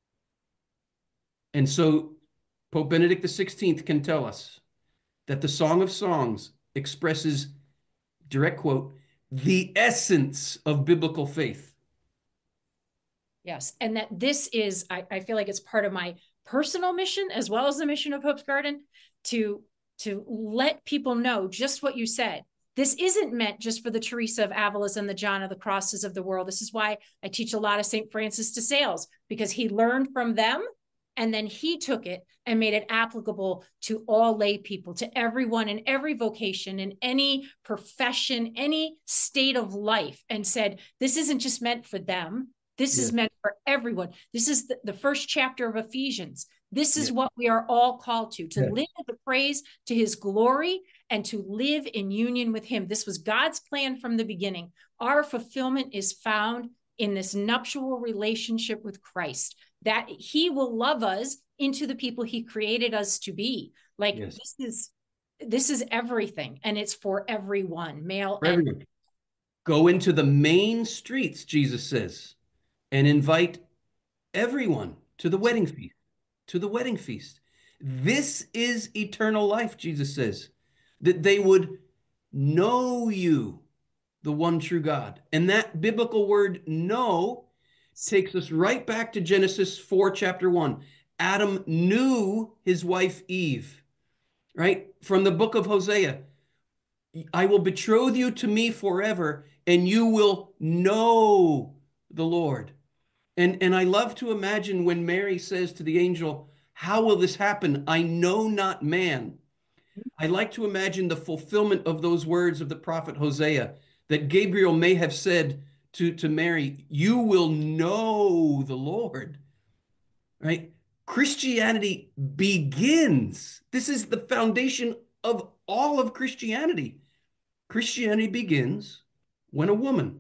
And so Pope Benedict the sixteenth can tell us that the Song of Songs expresses, direct quote, the essence of biblical faith. Yes. And that this is, I, I feel like it's part of my personal mission as well as the mission of Hope's Garden to, to let people know just what you said. This isn't meant just for the Teresa of Avila's and the John of the Crosses of the world. This is why I teach a lot of Saint Francis de Sales, because he learned from them and then he took it and made it applicable to all lay people, to everyone in every vocation, in any profession, any state of life, and said, this isn't just meant for them. This yeah. is meant for everyone. This is the, the first chapter of Ephesians. This is yeah. what we are all called to, to yeah. live the praise to his glory and to live in union with him. This was God's plan from the beginning. Our fulfillment is found in this nuptial relationship with Christ, that he will love us into the people he created us to be. Like yes. this is, this is everything. And it's for everyone, male for and everyone. Go into the main streets, Jesus says, and invite everyone to the wedding feast, to the wedding feast. This is eternal life, Jesus says, that they would know you, the one true God. And that biblical word know takes us right back to Genesis four, chapter one. Adam knew his wife Eve, right? From the book of Hosea, I will betroth you to me forever, and you will know the Lord. And, and I love to imagine when Mary says to the angel, how will this happen? I know not man. I like to imagine the fulfillment of those words of the prophet Hosea, that Gabriel may have said to, to Mary, you will know the Lord, right? Christianity begins. This is the foundation of all of Christianity. Christianity begins when a woman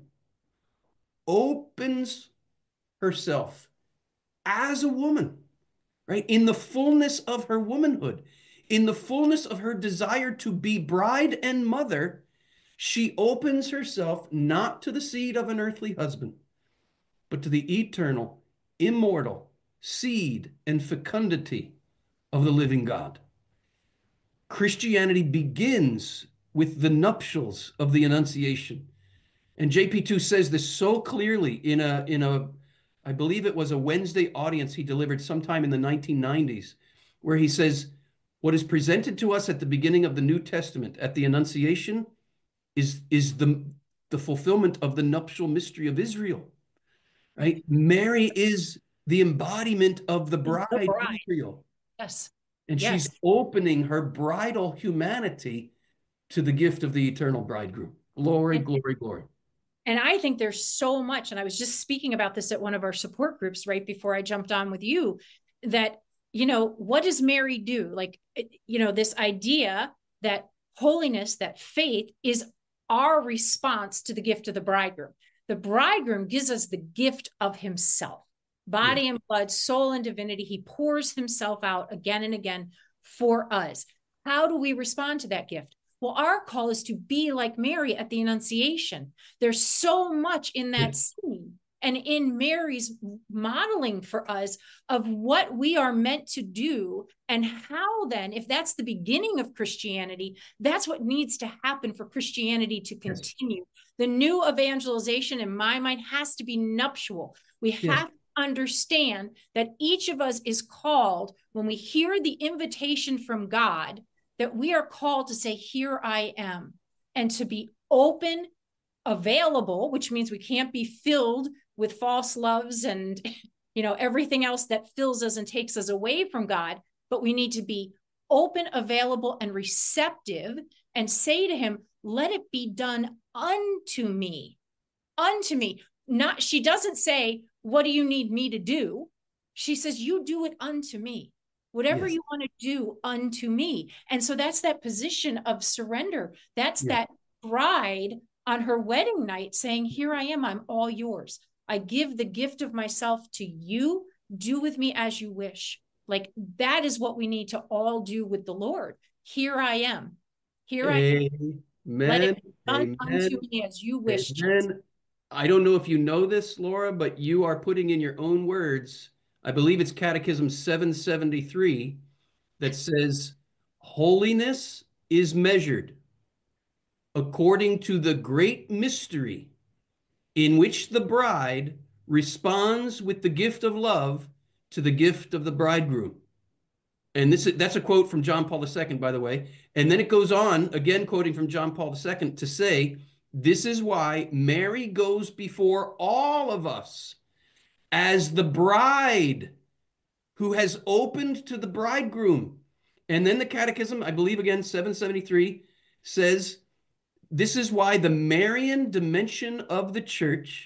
opens herself as a woman, right? In the fullness of her womanhood, in the fullness of her desire to be bride and mother, she opens herself not to the seed of an earthly husband, but to the eternal, immortal seed and fecundity of the living God. Christianity begins with the nuptials of the Annunciation. And J P two says this so clearly in a, in a, I believe it was a Wednesday audience he delivered sometime in the nineteen nineties, where he says, what is presented to us at the beginning of the New Testament at the Annunciation is, is the, the fulfillment of the nuptial mystery of Israel, right? Mary is the embodiment of the bride, the bride. Israel. Yes. And yes. she's opening her bridal humanity to the gift of the eternal bridegroom. Glory, and, glory, glory. And I think there's so much, and I was just speaking about this at one of our support groups right before I jumped on with you, that, you know, what does Mary do? Like, you know, this idea that holiness, that faith is our response to the gift of the bridegroom. The bridegroom gives us the gift of himself, body yeah. and blood, soul and divinity. He pours himself out again and again for us. How do we respond to that gift? Well, our call is to be like Mary at the Annunciation. There's so much in that yeah. scene and in Mary's modeling for us of what we are meant to do, and how then, if that's the beginning of Christianity, that's what needs to happen for Christianity to continue. Yes. The new evangelization, in my mind, has to be nuptial. We have yes. to understand that each of us is called, when we hear the invitation from God, that we are called to say, here I am, and to be open, available, which means we can't be filled with false loves and, you know, everything else that fills us and takes us away from God, but we need to be open, available, and receptive, and say to him, let it be done unto me, unto me. Not, she doesn't say, what do you need me to do? She says, you do it unto me. Whatever yes. you want to do unto me. And so that's that position of surrender. That's yeah. that bride on her wedding night saying, here I am, I'm all yours. I give the gift of myself to you. Do with me as you wish. Like, that is what we need to all do with the Lord. Here I am. Here Amen. I am. Let it be done unto me as you wish. Amen. I don't know if you know this, Laura, but you are putting in your own words, I believe it's Catechism seven seventy-three, that says, holiness is measured according to the great mystery in which the bride responds with the gift of love to the gift of the bridegroom. And this is, that's a quote from John Paul the Second, by the way. And then it goes on, again quoting from John Paul the Second, to say, this is why Mary goes before all of us as the bride who has opened to the bridegroom. And then the Catechism, I believe again, seven seventy-three, says, this is why the Marian dimension of the church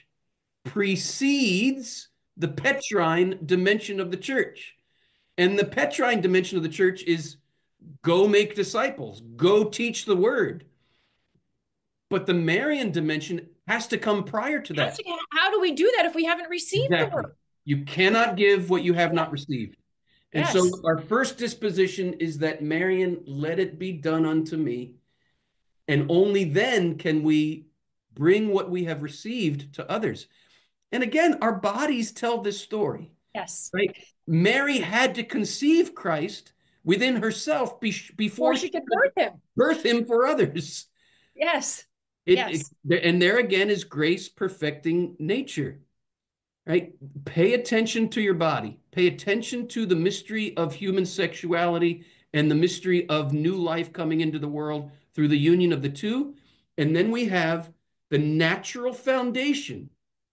precedes the Petrine dimension of the church. And the Petrine dimension of the church is go make disciples, go teach the word. But the Marian dimension has to come prior to that. How do we do that if we haven't received exactly. the word? You cannot give what you have not received. And yes. so our first disposition is that Marian, let it be done unto me. And only then can we bring what we have received to others. And again, our bodies tell this story. Yes. Right? Mary had to conceive Christ within herself be before she, she could birth him. Birth him for others. Yes. It, yes. It, and there again is grace perfecting nature. Right? Pay attention to your body. Pay attention to the mystery of human sexuality and the mystery of new life coming into the world through the union of the two. And then we have the natural foundation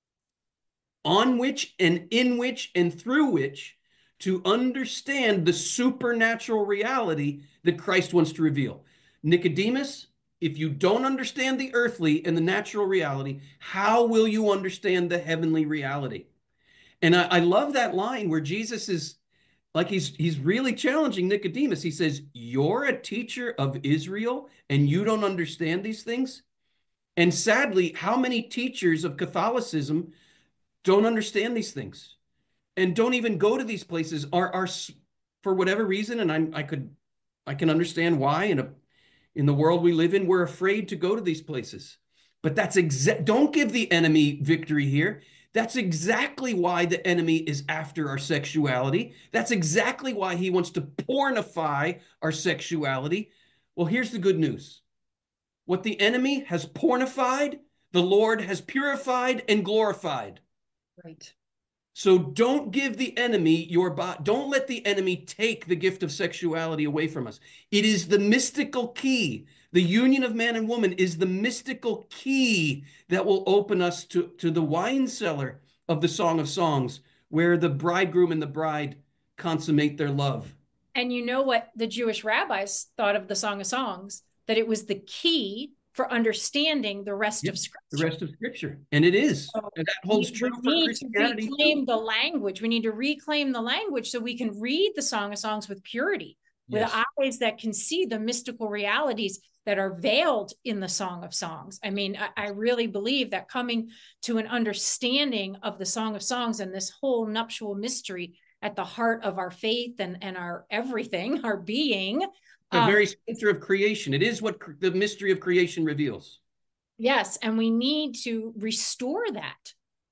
on which and in which and through which to understand the supernatural reality that Christ wants to reveal. Nicodemus, if you don't understand the earthly and the natural reality, how will you understand the heavenly reality? And I, I love that line where Jesus is like, he's, he's really challenging Nicodemus. He says, you're a teacher of Israel and you don't understand these things? And sadly, how many teachers of Catholicism don't understand these things and don't even go to these places, are, are for whatever reason, and I'm, I could, I can understand why in a, in the world we live in, we're afraid to go to these places. But that's exact. Don't give the enemy victory here. That's exactly why the enemy is after our sexuality. That's exactly why he wants to pornify our sexuality. Well, here's the good news. What the enemy has pornified, the Lord has purified and glorified. Right. So don't give the enemy your body. Don't let the enemy take the gift of sexuality away from us. It is the mystical key. The union of man and woman is the mystical key that will open us to, to the wine cellar of the Song of Songs, where the bridegroom and the bride consummate their love. And you know what the Jewish rabbis thought of the Song of Songs? That it was the key for understanding the rest yep, of Scripture. The rest of Scripture. And it is. So and that holds true for Christianity. We need to reclaim the language. We need to reclaim the language so we can read the Song of Songs with purity, yes. with eyes that can see the mystical realities that are veiled in the Song of Songs. I mean, I, I really believe that coming to an understanding of the Song of Songs and this whole nuptial mystery at the heart of our faith and, and our everything, our being, the um, very center of creation. It is what the mystery of creation reveals. Yes, and we need to restore that.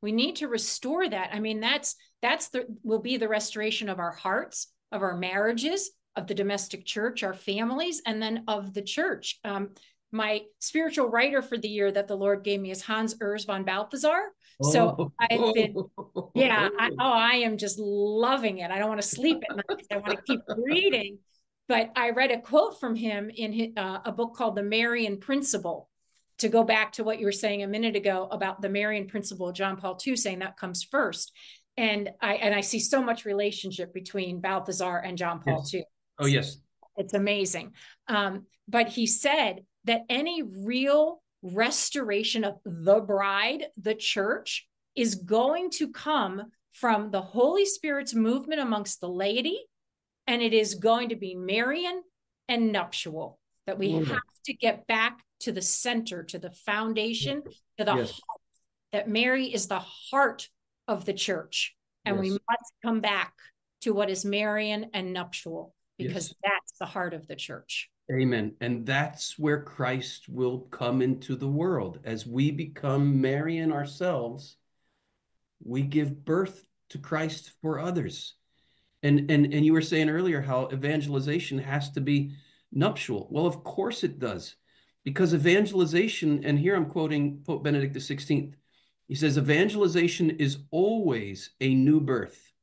We need to restore that. I mean, that's that's the will be the restoration of our hearts, of our marriages, of the domestic church, our families, and then of the church. Um, my spiritual writer for the year that the Lord gave me is Hans Urs von Balthasar. So Oh. I've been, yeah, I, oh, I am just loving it. I don't want to sleep at night because I want to keep reading. But I read a quote from him in his, uh, a book called The Marian Principle, to go back to what you were saying a minute ago about the Marian Principle of John Paul the Second, saying that comes first. And I and I see so much relationship between Balthasar and John Paul Yes. the Second. Oh, yes. It's amazing. Um, but he said that any real restoration of the bride, the church, is going to come from the Holy Spirit's movement amongst the laity, and it is going to be Marian and nuptial, that we Lord. have to get back to the center, to the foundation, to the Yes. heart, that Mary is the heart of the church. And Yes. we must come back to what is Marian and nuptial, because Yes. that's the heart of the church. Amen. And that's where Christ will come into the world. As we become Marian ourselves, we give birth to Christ for others. And, and, and you were saying earlier how evangelization has to be nuptial. Well, of course it does, because evangelization, and here I'm quoting Pope Benedict the sixteenth, he says, evangelization is always a new birth.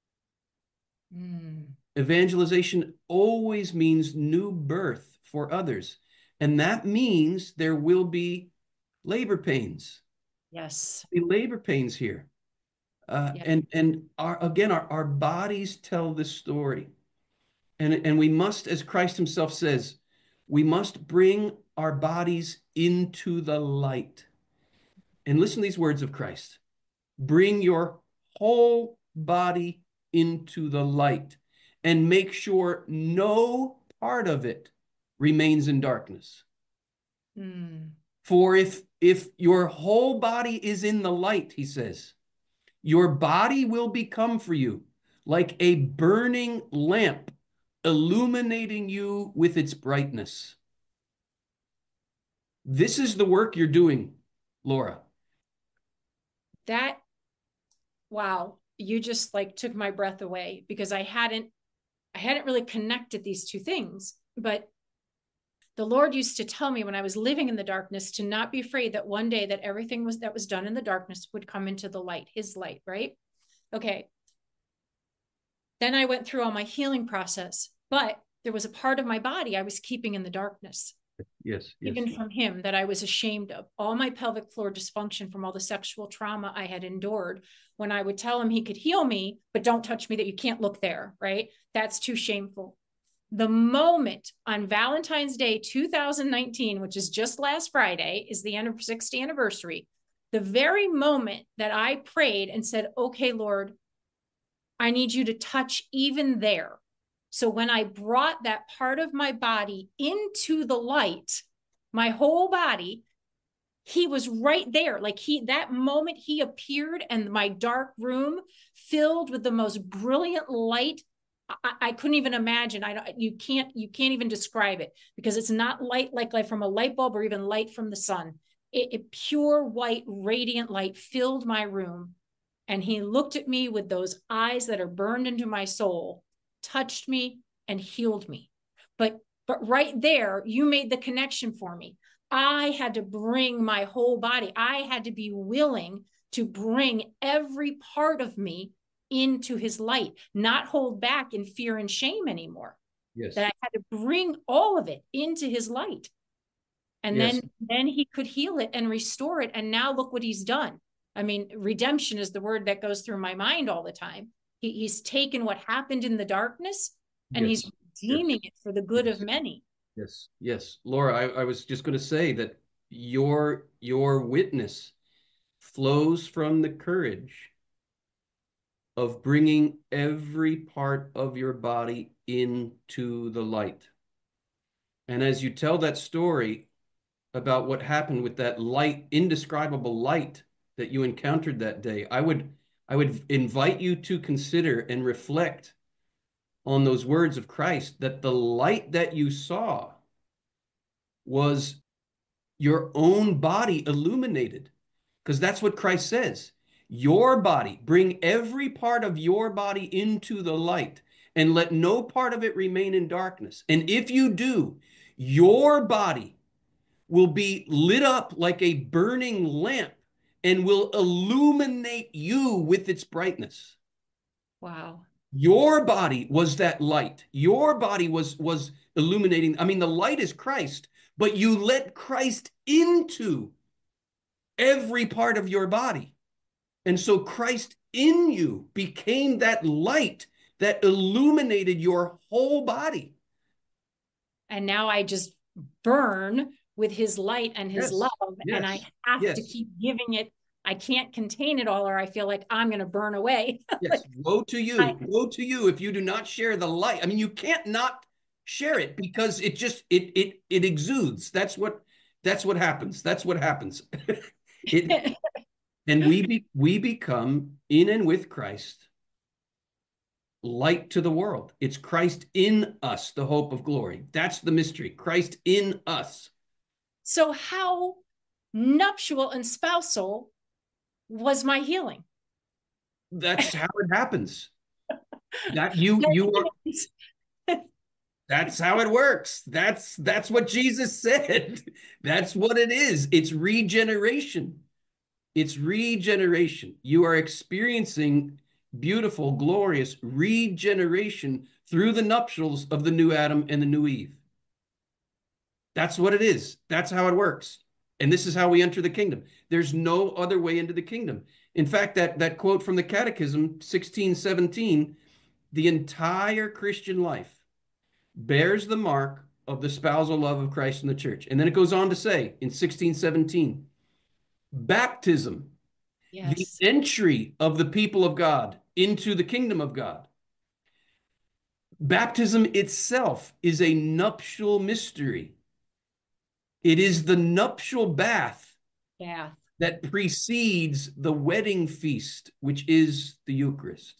Mm. Evangelization always means new birth for others. And that means there will be labor pains. Yes. Be labor pains here. Uh, Yeah. And and our, again, our, our bodies tell this story. And, and we must, as Christ himself says, we must bring our bodies into the light. And listen to these words of Christ. Bring your whole body into the light and make sure no part of it remains in darkness. Mm. For if, if your whole body is in the light, he says, your body will become for you like a burning lamp, illuminating you with its brightness. This is the work you're doing, Laura. That, wow, you just like took my breath away, because I hadn't, I hadn't really connected these two things. But the Lord used to tell me when I was living in the darkness to not be afraid that one day that everything was that was done in the darkness would come into the light, his light, right? Okay. Then I went through all my healing process, but there was a part of my body I was keeping in the darkness. Yes, yes. Even from him, that I was ashamed of. All my pelvic floor dysfunction from all the sexual trauma I had endured. When I would tell him he could heal me, but don't touch me, that you can't look there, right? That's too shameful. The moment on Valentine's Day two thousand nineteen, which is just last Friday, is the sixtieth anniversary. The very moment that I prayed and said, okay, Lord, I need you to touch even there. So when I brought that part of my body into the light, my whole body, he was right there. Like he, that moment he appeared, and my dark room filled with the most brilliant light. I, I couldn't even imagine. I don't, you can't, you can't even describe it, because it's not light like, like from a light bulb or even light from the sun. It, it pure white, radiant light filled my room. And he looked at me with those eyes that are burned into my soul, touched me and healed me. But, but right there, you made the connection for me. I had to bring my whole body. I had to be willing to bring every part of me into his light, not hold back in fear and shame anymore. Yes. That I had to bring all of it into his light. And Yes. then, then he could heal it and restore it. And now look what he's done. I mean, redemption is the word that goes through my mind all the time. He, he's taken what happened in the darkness, and Yes. he's redeeming Yes. it for the good Yes. of many. Yes, yes. Laura, I, I was just going to say that your your witness flows from the courage of bringing every part of your body into the light. And as you tell that story about what happened with that light, indescribable light that you encountered that day, I would I would invite you to consider and reflect on those words of Christ, that the light that you saw was your own body illuminated, because that's what Christ says. your body, bring every part of your body into the light, and let no part of it remain in darkness. And if you do, your body will be lit up like a burning lamp and will illuminate you with its brightness. Wow. Your body was that light. Your body was was illuminating. I mean, the light is Christ, but you let Christ into every part of your body. And so Christ in you became that light that illuminated your whole body. And now I just burn with his light and his yes. love, yes. and I have yes. to keep giving it. I can't contain it all, or I feel like I'm going to burn away. Yes, like, woe to you, I, woe to you if you do not share the light. I mean, you can't not share it because it just it it it exudes. That's what that's what happens. That's what happens. it and we be, we become in and with Christ light to the world. It's Christ in us, the hope of glory. That's the mystery. Christ in us. So how nuptial and spousal was my healing? That's how it happens. That you you are that's how it works. That's that's what Jesus said. That's what it is. It's regeneration. It's regeneration. You are experiencing beautiful, glorious regeneration through the nuptials of the new Adam and the new Eve. That's what it is. That's how it works. And this is how we enter the kingdom. There's no other way into the kingdom. In fact, that, that quote from the Catechism, sixteen seventeen, the entire Christian life bears the mark of the spousal love of Christ and the church. And then it goes on to say in sixteen seventeen, baptism, yes. the entry of the people of God into the kingdom of God. Baptism itself is a nuptial mystery. It is the nuptial bath yeah. that precedes the wedding feast, which is the Eucharist.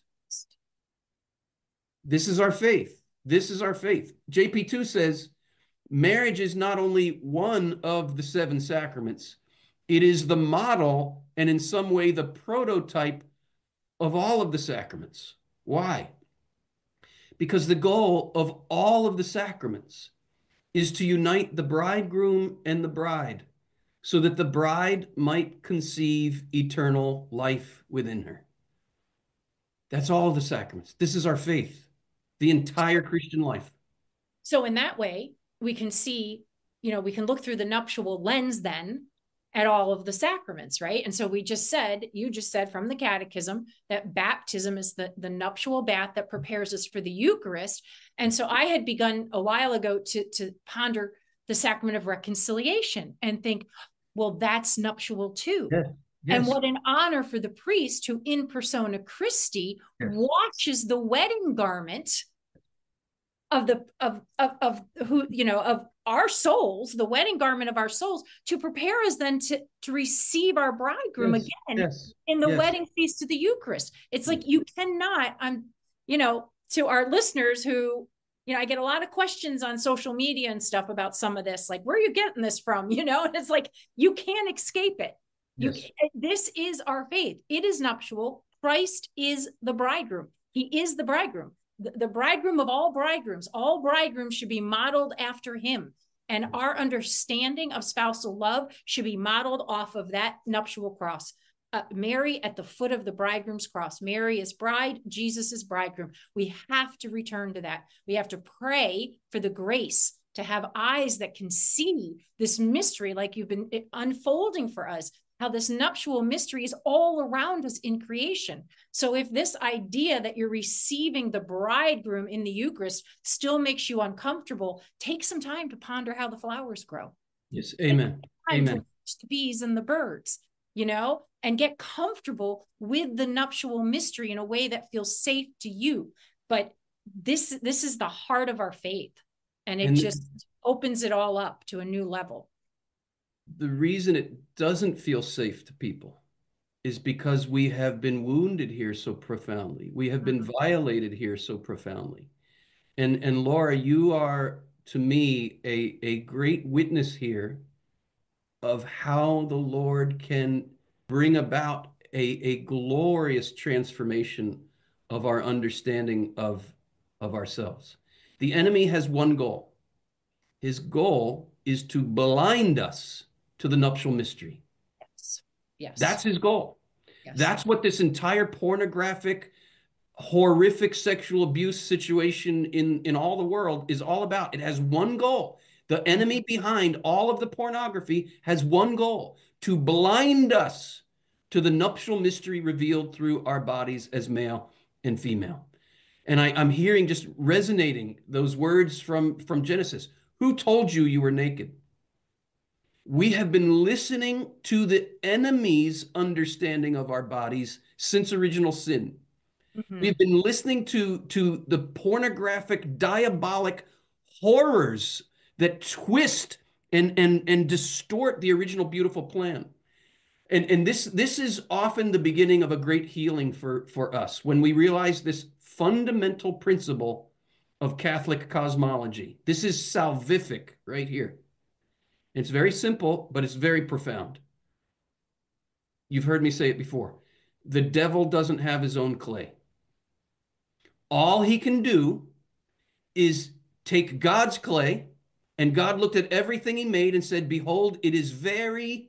This is our faith. This is our faith. J P two says, marriage is not only one of the seven sacraments, it is the model and in some way the prototype of all of the sacraments. Why? Because the goal of all of the sacraments is to unite the bridegroom and the bride so that the bride might conceive eternal life within her. That's all of the sacraments. This is our faith, the entire Christian life. So in that way, we can see, you know, we can look through the nuptial lens then at all of the sacraments, right? And so we just said, you just said from the Catechism that baptism is the, the nuptial bath that prepares us for the Eucharist. And so I had begun a while ago to, to ponder the sacrament of reconciliation and think, well, that's nuptial too. Yeah. Yes. And what an honor for the priest who in persona Christi yes. washes the wedding garment of the of, of of who you know of our souls, the wedding garment of our souls, to prepare us then to to receive our bridegroom yes. again yes. in the yes. wedding feast of the Eucharist. It's like you cannot. I'm, you know, to our listeners who, you know, I get a lot of questions on social media and stuff about some of this, like, where are you getting this from? You know, and it's like you can't escape it. You, yes. This is our faith. It is nuptial. Christ is the bridegroom. He is the bridegroom. The, the bridegroom of all bridegrooms. All bridegrooms should be modeled after him. And our understanding of spousal love should be modeled off of that nuptial cross. Uh, Mary at the foot of the bridegroom's cross. Mary is bride, Jesus is bridegroom. We have to return to that. We have to pray for the grace to have eyes that can see this mystery like you've been unfolding for us. How this nuptial mystery is all around us in creation. So if this idea that you're receiving the bridegroom in the Eucharist still makes you uncomfortable, take some time to ponder how the flowers grow. Yes, amen. Amen. To watch the bees and the birds, you know, and get comfortable with the nuptial mystery in a way that feels safe to you. But this, this is the heart of our faith, and it and just opens it all up to a new level. The reason it doesn't feel safe to people is because we have been wounded here so profoundly. We have been violated here so profoundly. And, and Laura, you are, to me, a, a great witness here of how the Lord can bring about a, a glorious transformation of our understanding of, of ourselves. The enemy has one goal. His goal is to blind us to the nuptial mystery. Yes. Yes. That's his goal. Yes. That's what this entire pornographic, horrific sexual abuse situation in, in all the world is all about. It has one goal. The enemy behind all of the pornography has one goal: to blind us to the nuptial mystery revealed through our bodies as male and female. And I, I'm hearing just resonating those words from, from Genesis. Who told you you were naked? We have been listening to the enemy's understanding of our bodies since original sin. Mm-hmm. We've been listening to, to the pornographic, diabolic horrors that twist and, and, and distort the original beautiful plan. And, and this, this is often the beginning of a great healing for, for us, when we realize this fundamental principle of Catholic cosmology. This is salvific right here. It's very simple, but it's very profound. You've heard me say it before. The devil doesn't have his own clay. All he can do is take God's clay, and God looked at everything he made and said, behold, it is very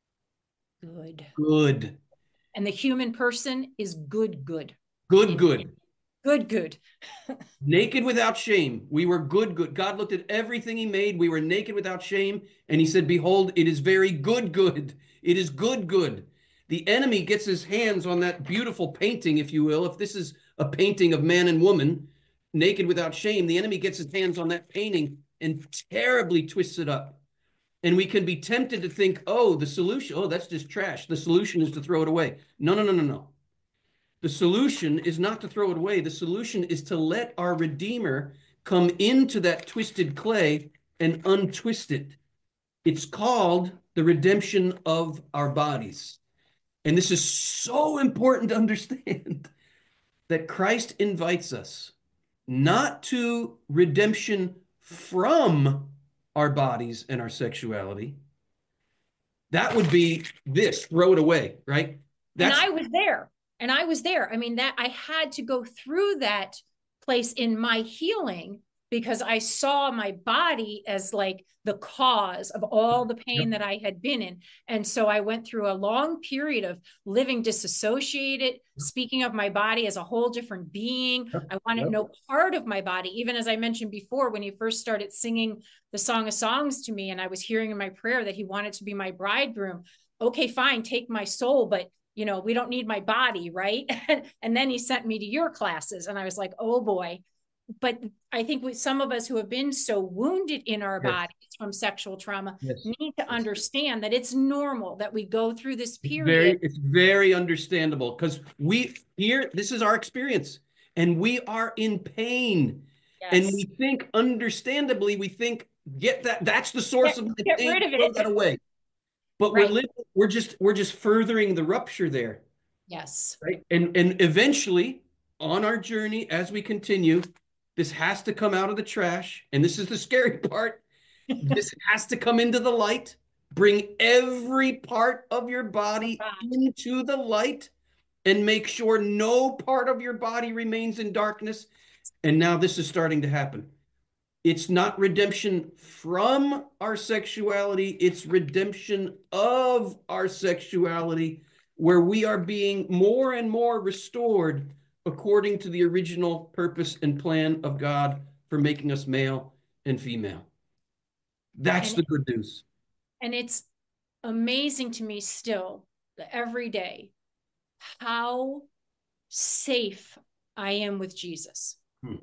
good. Good. And the human person is good, good. Good, good. Good, good. Naked without shame. We were good, good. God looked at everything he made. We were naked without shame. And he said, behold, it is very good, good. It is good, good. The enemy gets his hands on that beautiful painting, if you will. If this is a painting of man and woman, naked without shame, the enemy gets his hands on that painting and terribly twists it up. And we can be tempted to think, oh, the solution, oh, that's just trash. The solution is to throw it away. No, no, no, no, no. The solution is not to throw it away. The solution is to let our Redeemer come into that twisted clay and untwist it. It's called the redemption of our bodies. And this is so important to understand, that Christ invites us not to redemption from our bodies and our sexuality. That would be this, throw it away, right? That's, and I was there. And I was there. I mean, that I had to go through that place in my healing, because I saw my body as like the cause of all the pain yep. that I had been in. And so I went through a long period of living disassociated, yep. speaking of my body as a whole different being. Yep. I wanted yep. no part of my body. Even as I mentioned before, when you first started singing the Song of Songs to me, and I was hearing in my prayer that he wanted to be my bridegroom. Okay, fine, take my soul, but you know, we don't need my body, right? And then he sent me to your classes, and I was like, oh boy. But I think with some of us who have been so wounded in our yes. bodies from sexual trauma yes. need to yes. understand that it's normal that we go through this period. It's very, it's very understandable, because we here, this is our experience, and we are in pain. Yes. And we think, understandably, we think, get that, that's the source get, of the get pain, rid of it. throw that away. But right. we're living, we're just we're just furthering the rupture there. Yes. Right. And and eventually, on our journey, as we continue, this has to come out of the trash. And this is the scary part. This has to come into the light. Bring every part of your body into the light, and make sure no part of your body remains in darkness. And now this is starting to happen. It's not redemption from our sexuality. It's redemption of our sexuality, where we are being more and more restored according to the original purpose and plan of God for making us male and female. That's and the good news. And it's amazing to me still, every day, how safe I am with Jesus. Hmm.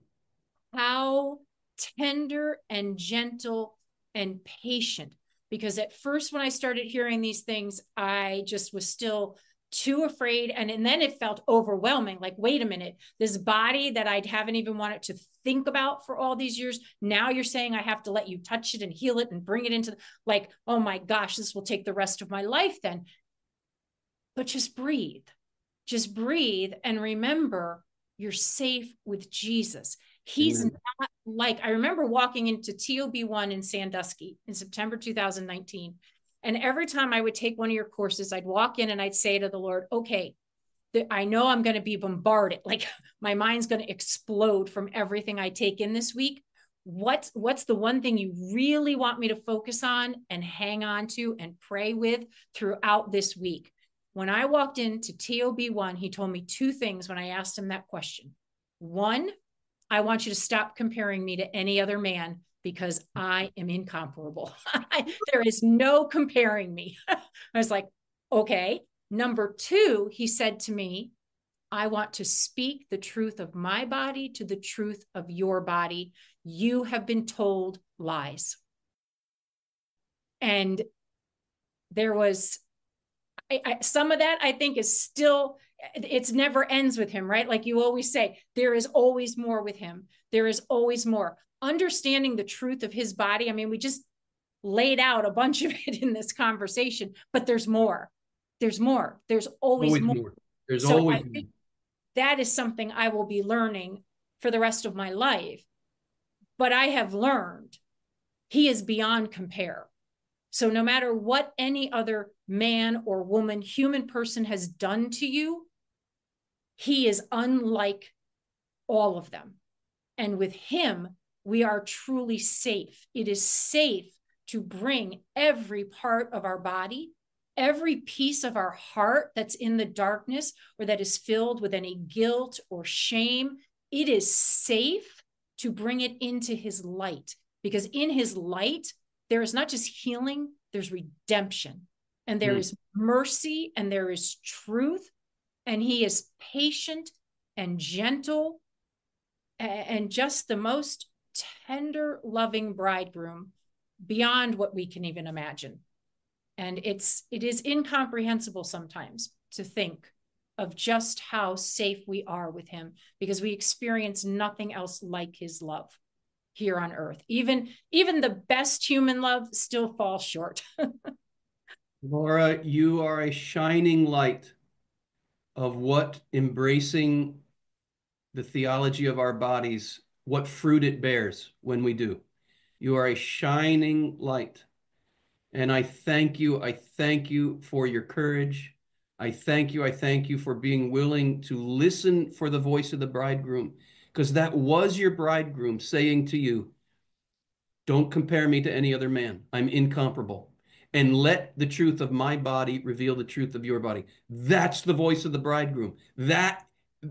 How tender and gentle and patient. Because at first, when I started hearing these things, I just was still too afraid. And, and then it felt overwhelming. Like, wait a minute, this body that I haven't even wanted to think about for all these years. Now you're saying I have to let you touch it and heal it and bring it into, like, oh my gosh, this will take the rest of my life then. But just breathe, just breathe and remember you're safe with Jesus. He's Amen. Not like, I remember walking into T O B one in Sandusky in September two thousand nineteen. And every time I would take one of your courses, I'd walk in and I'd say to the Lord, okay, I know I'm going to be bombarded. Like my mind's going to explode from everything I take in this week. What's, what's the one thing you really want me to focus on and hang on to and pray with throughout this week? When I walked into T O B one, he told me two things when I asked him that question. One, I want you to stop comparing me to any other man because I am incomparable. There is no comparing me. I was like, okay. Number two, he said to me, I want to speak the truth of my body to the truth of your body. You have been told lies. And there was I, I, some of that, I think, is still, it's never ends with him, right? Like you always say, there is always more with him. There is always more. Understanding the truth of his body. I mean, we just laid out a bunch of it in this conversation, but there's more. There's more. There's always, always more. more. There's so always I more. think that is something I will be learning for the rest of my life. But I have learned he is beyond compare. So no matter what any other man or woman, human person has done to you, he is unlike all of them. And with him, we are truly safe. It is safe to bring every part of our body, every piece of our heart that's in the darkness or that is filled with any guilt or shame. It is safe to bring it into his light, because in his light, there is not just healing, there's redemption, and there mm. is mercy, and there is truth, and he is patient and gentle and just the most tender, loving bridegroom beyond what we can even imagine. And it's, it is incomprehensible sometimes to think of just how safe we are with him, because we experience nothing else like his love here on earth. Even, even the best human love still falls short. Laura, you are a shining light of what embracing the theology of our bodies, what fruit it bears when we do. You are a shining light. And I thank you. I thank you for your courage. I thank you. I thank you for being willing to listen for the voice of the bridegroom, because that was your bridegroom saying to you, don't compare me to any other man. I'm incomparable. And let the truth of my body reveal the truth of your body. That's the voice of the bridegroom. That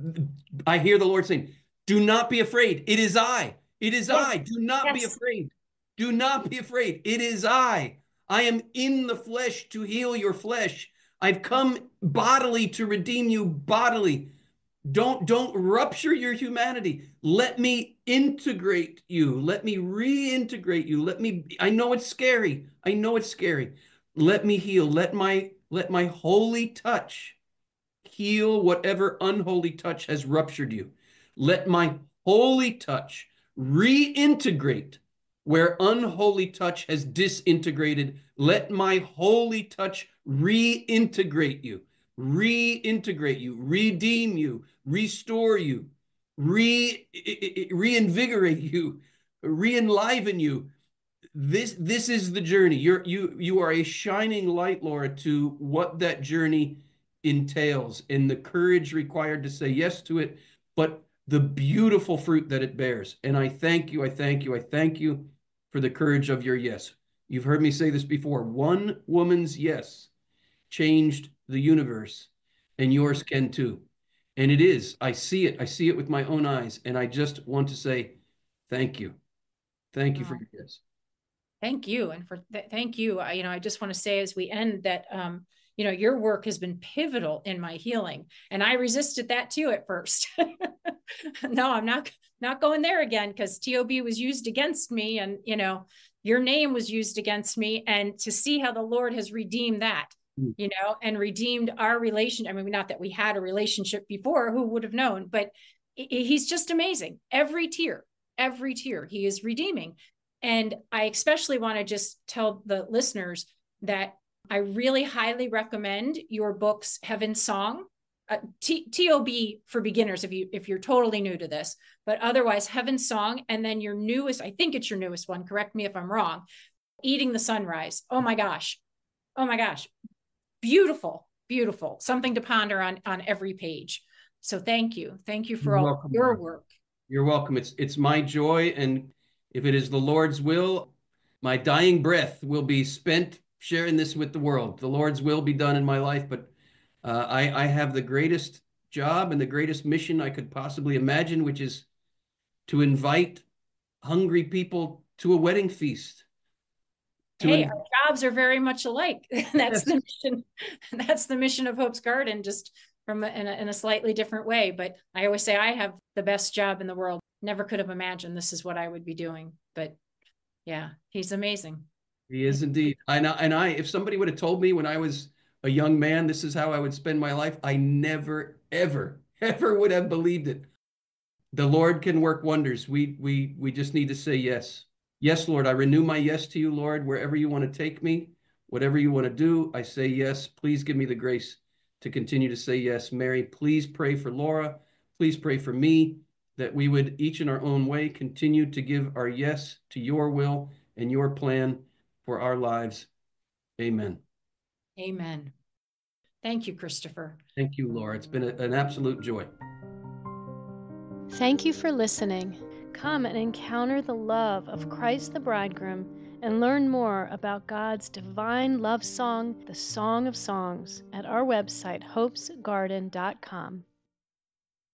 I hear the Lord saying, do not be afraid. It is I. It is yes. I. Do not yes. be afraid. Do not be afraid. It is I. I am in the flesh to heal your flesh. I've come bodily to redeem you bodily. Don't, don't rupture your humanity. Let me integrate you. Let me reintegrate you. Let me, I know it's scary. I know it's scary. Let me heal. Let my, let my holy touch heal whatever unholy touch has ruptured you. Let my holy touch reintegrate where unholy touch has disintegrated. Let my holy touch reintegrate you, reintegrate you, redeem you, restore you, re, reinvigorate you, re-enliven you. This, this is the journey. You're, you, you are a shining light, Laura, to what that journey entails and the courage required to say yes to it, but the beautiful fruit that it bears. And I thank you, I thank you, I thank you for the courage of your yes. You've heard me say this before. One woman's yes changed the universe, and yours can too. And it is. I see it. I see it with my own eyes. And I just want to say thank you. Thank you for your yes. Thank you. And for th- thank you. I, you know, I just want to say as we end that, um, you know, your work has been pivotal in my healing. And I resisted that too at first. No, I'm not, not going there again, because T O B was used against me, and, you know, your name was used against me. And to see how the Lord has redeemed that, mm. you know, and redeemed our relation. I mean, not that we had a relationship before, who would have known, but he's just amazing. Every tear, every tear he is redeeming. And I especially want to just tell the listeners that I really highly recommend your books, Heaven's Song, uh, T- TOB for beginners, if you, if you're totally new to this, but otherwise Heaven's Song. And then your newest, I think it's your newest one, correct me if I'm wrong, Eating the Sunrise. Oh my gosh. oh my gosh, beautiful, beautiful, something to ponder on, on every page. So thank you. Thank you for You're all welcome, your Laura. work. You're welcome. It's it's my joy, and if it is the Lord's will, my dying breath will be spent sharing this with the world. The Lord's will be done in my life, but uh, I I have the greatest job and the greatest mission I could possibly imagine, which is to invite hungry people to a wedding feast. To Hey, in- our jobs are very much alike. That's Yes. the mission. That's the mission of Hope's Garden, just from a, in, a, in a slightly different way. But I always say I have the best job in the world. Never could have imagined this is what I would be doing. But yeah, he's amazing. He is indeed. I know, and I, if somebody would have told me when I was a young man, this is how I would spend my life, I never, ever, ever would have believed it. The Lord can work wonders. We we we just need to say yes. Yes, Lord, I renew my yes to you, Lord, wherever you want to take me, whatever you want to do, I say yes. Please give me the grace to continue to say yes. Mary, please pray for Laura. Please pray for me, that we would each in our own way continue to give our yes to your will and your plan for our lives. Amen. Amen. Thank you, Christopher. Thank you, Laura. It's been a, an absolute joy. Thank you for listening. Come and encounter the love of Christ the Bridegroom and learn more about God's divine love song, the Song of Songs, at our website, hopes garden dot com.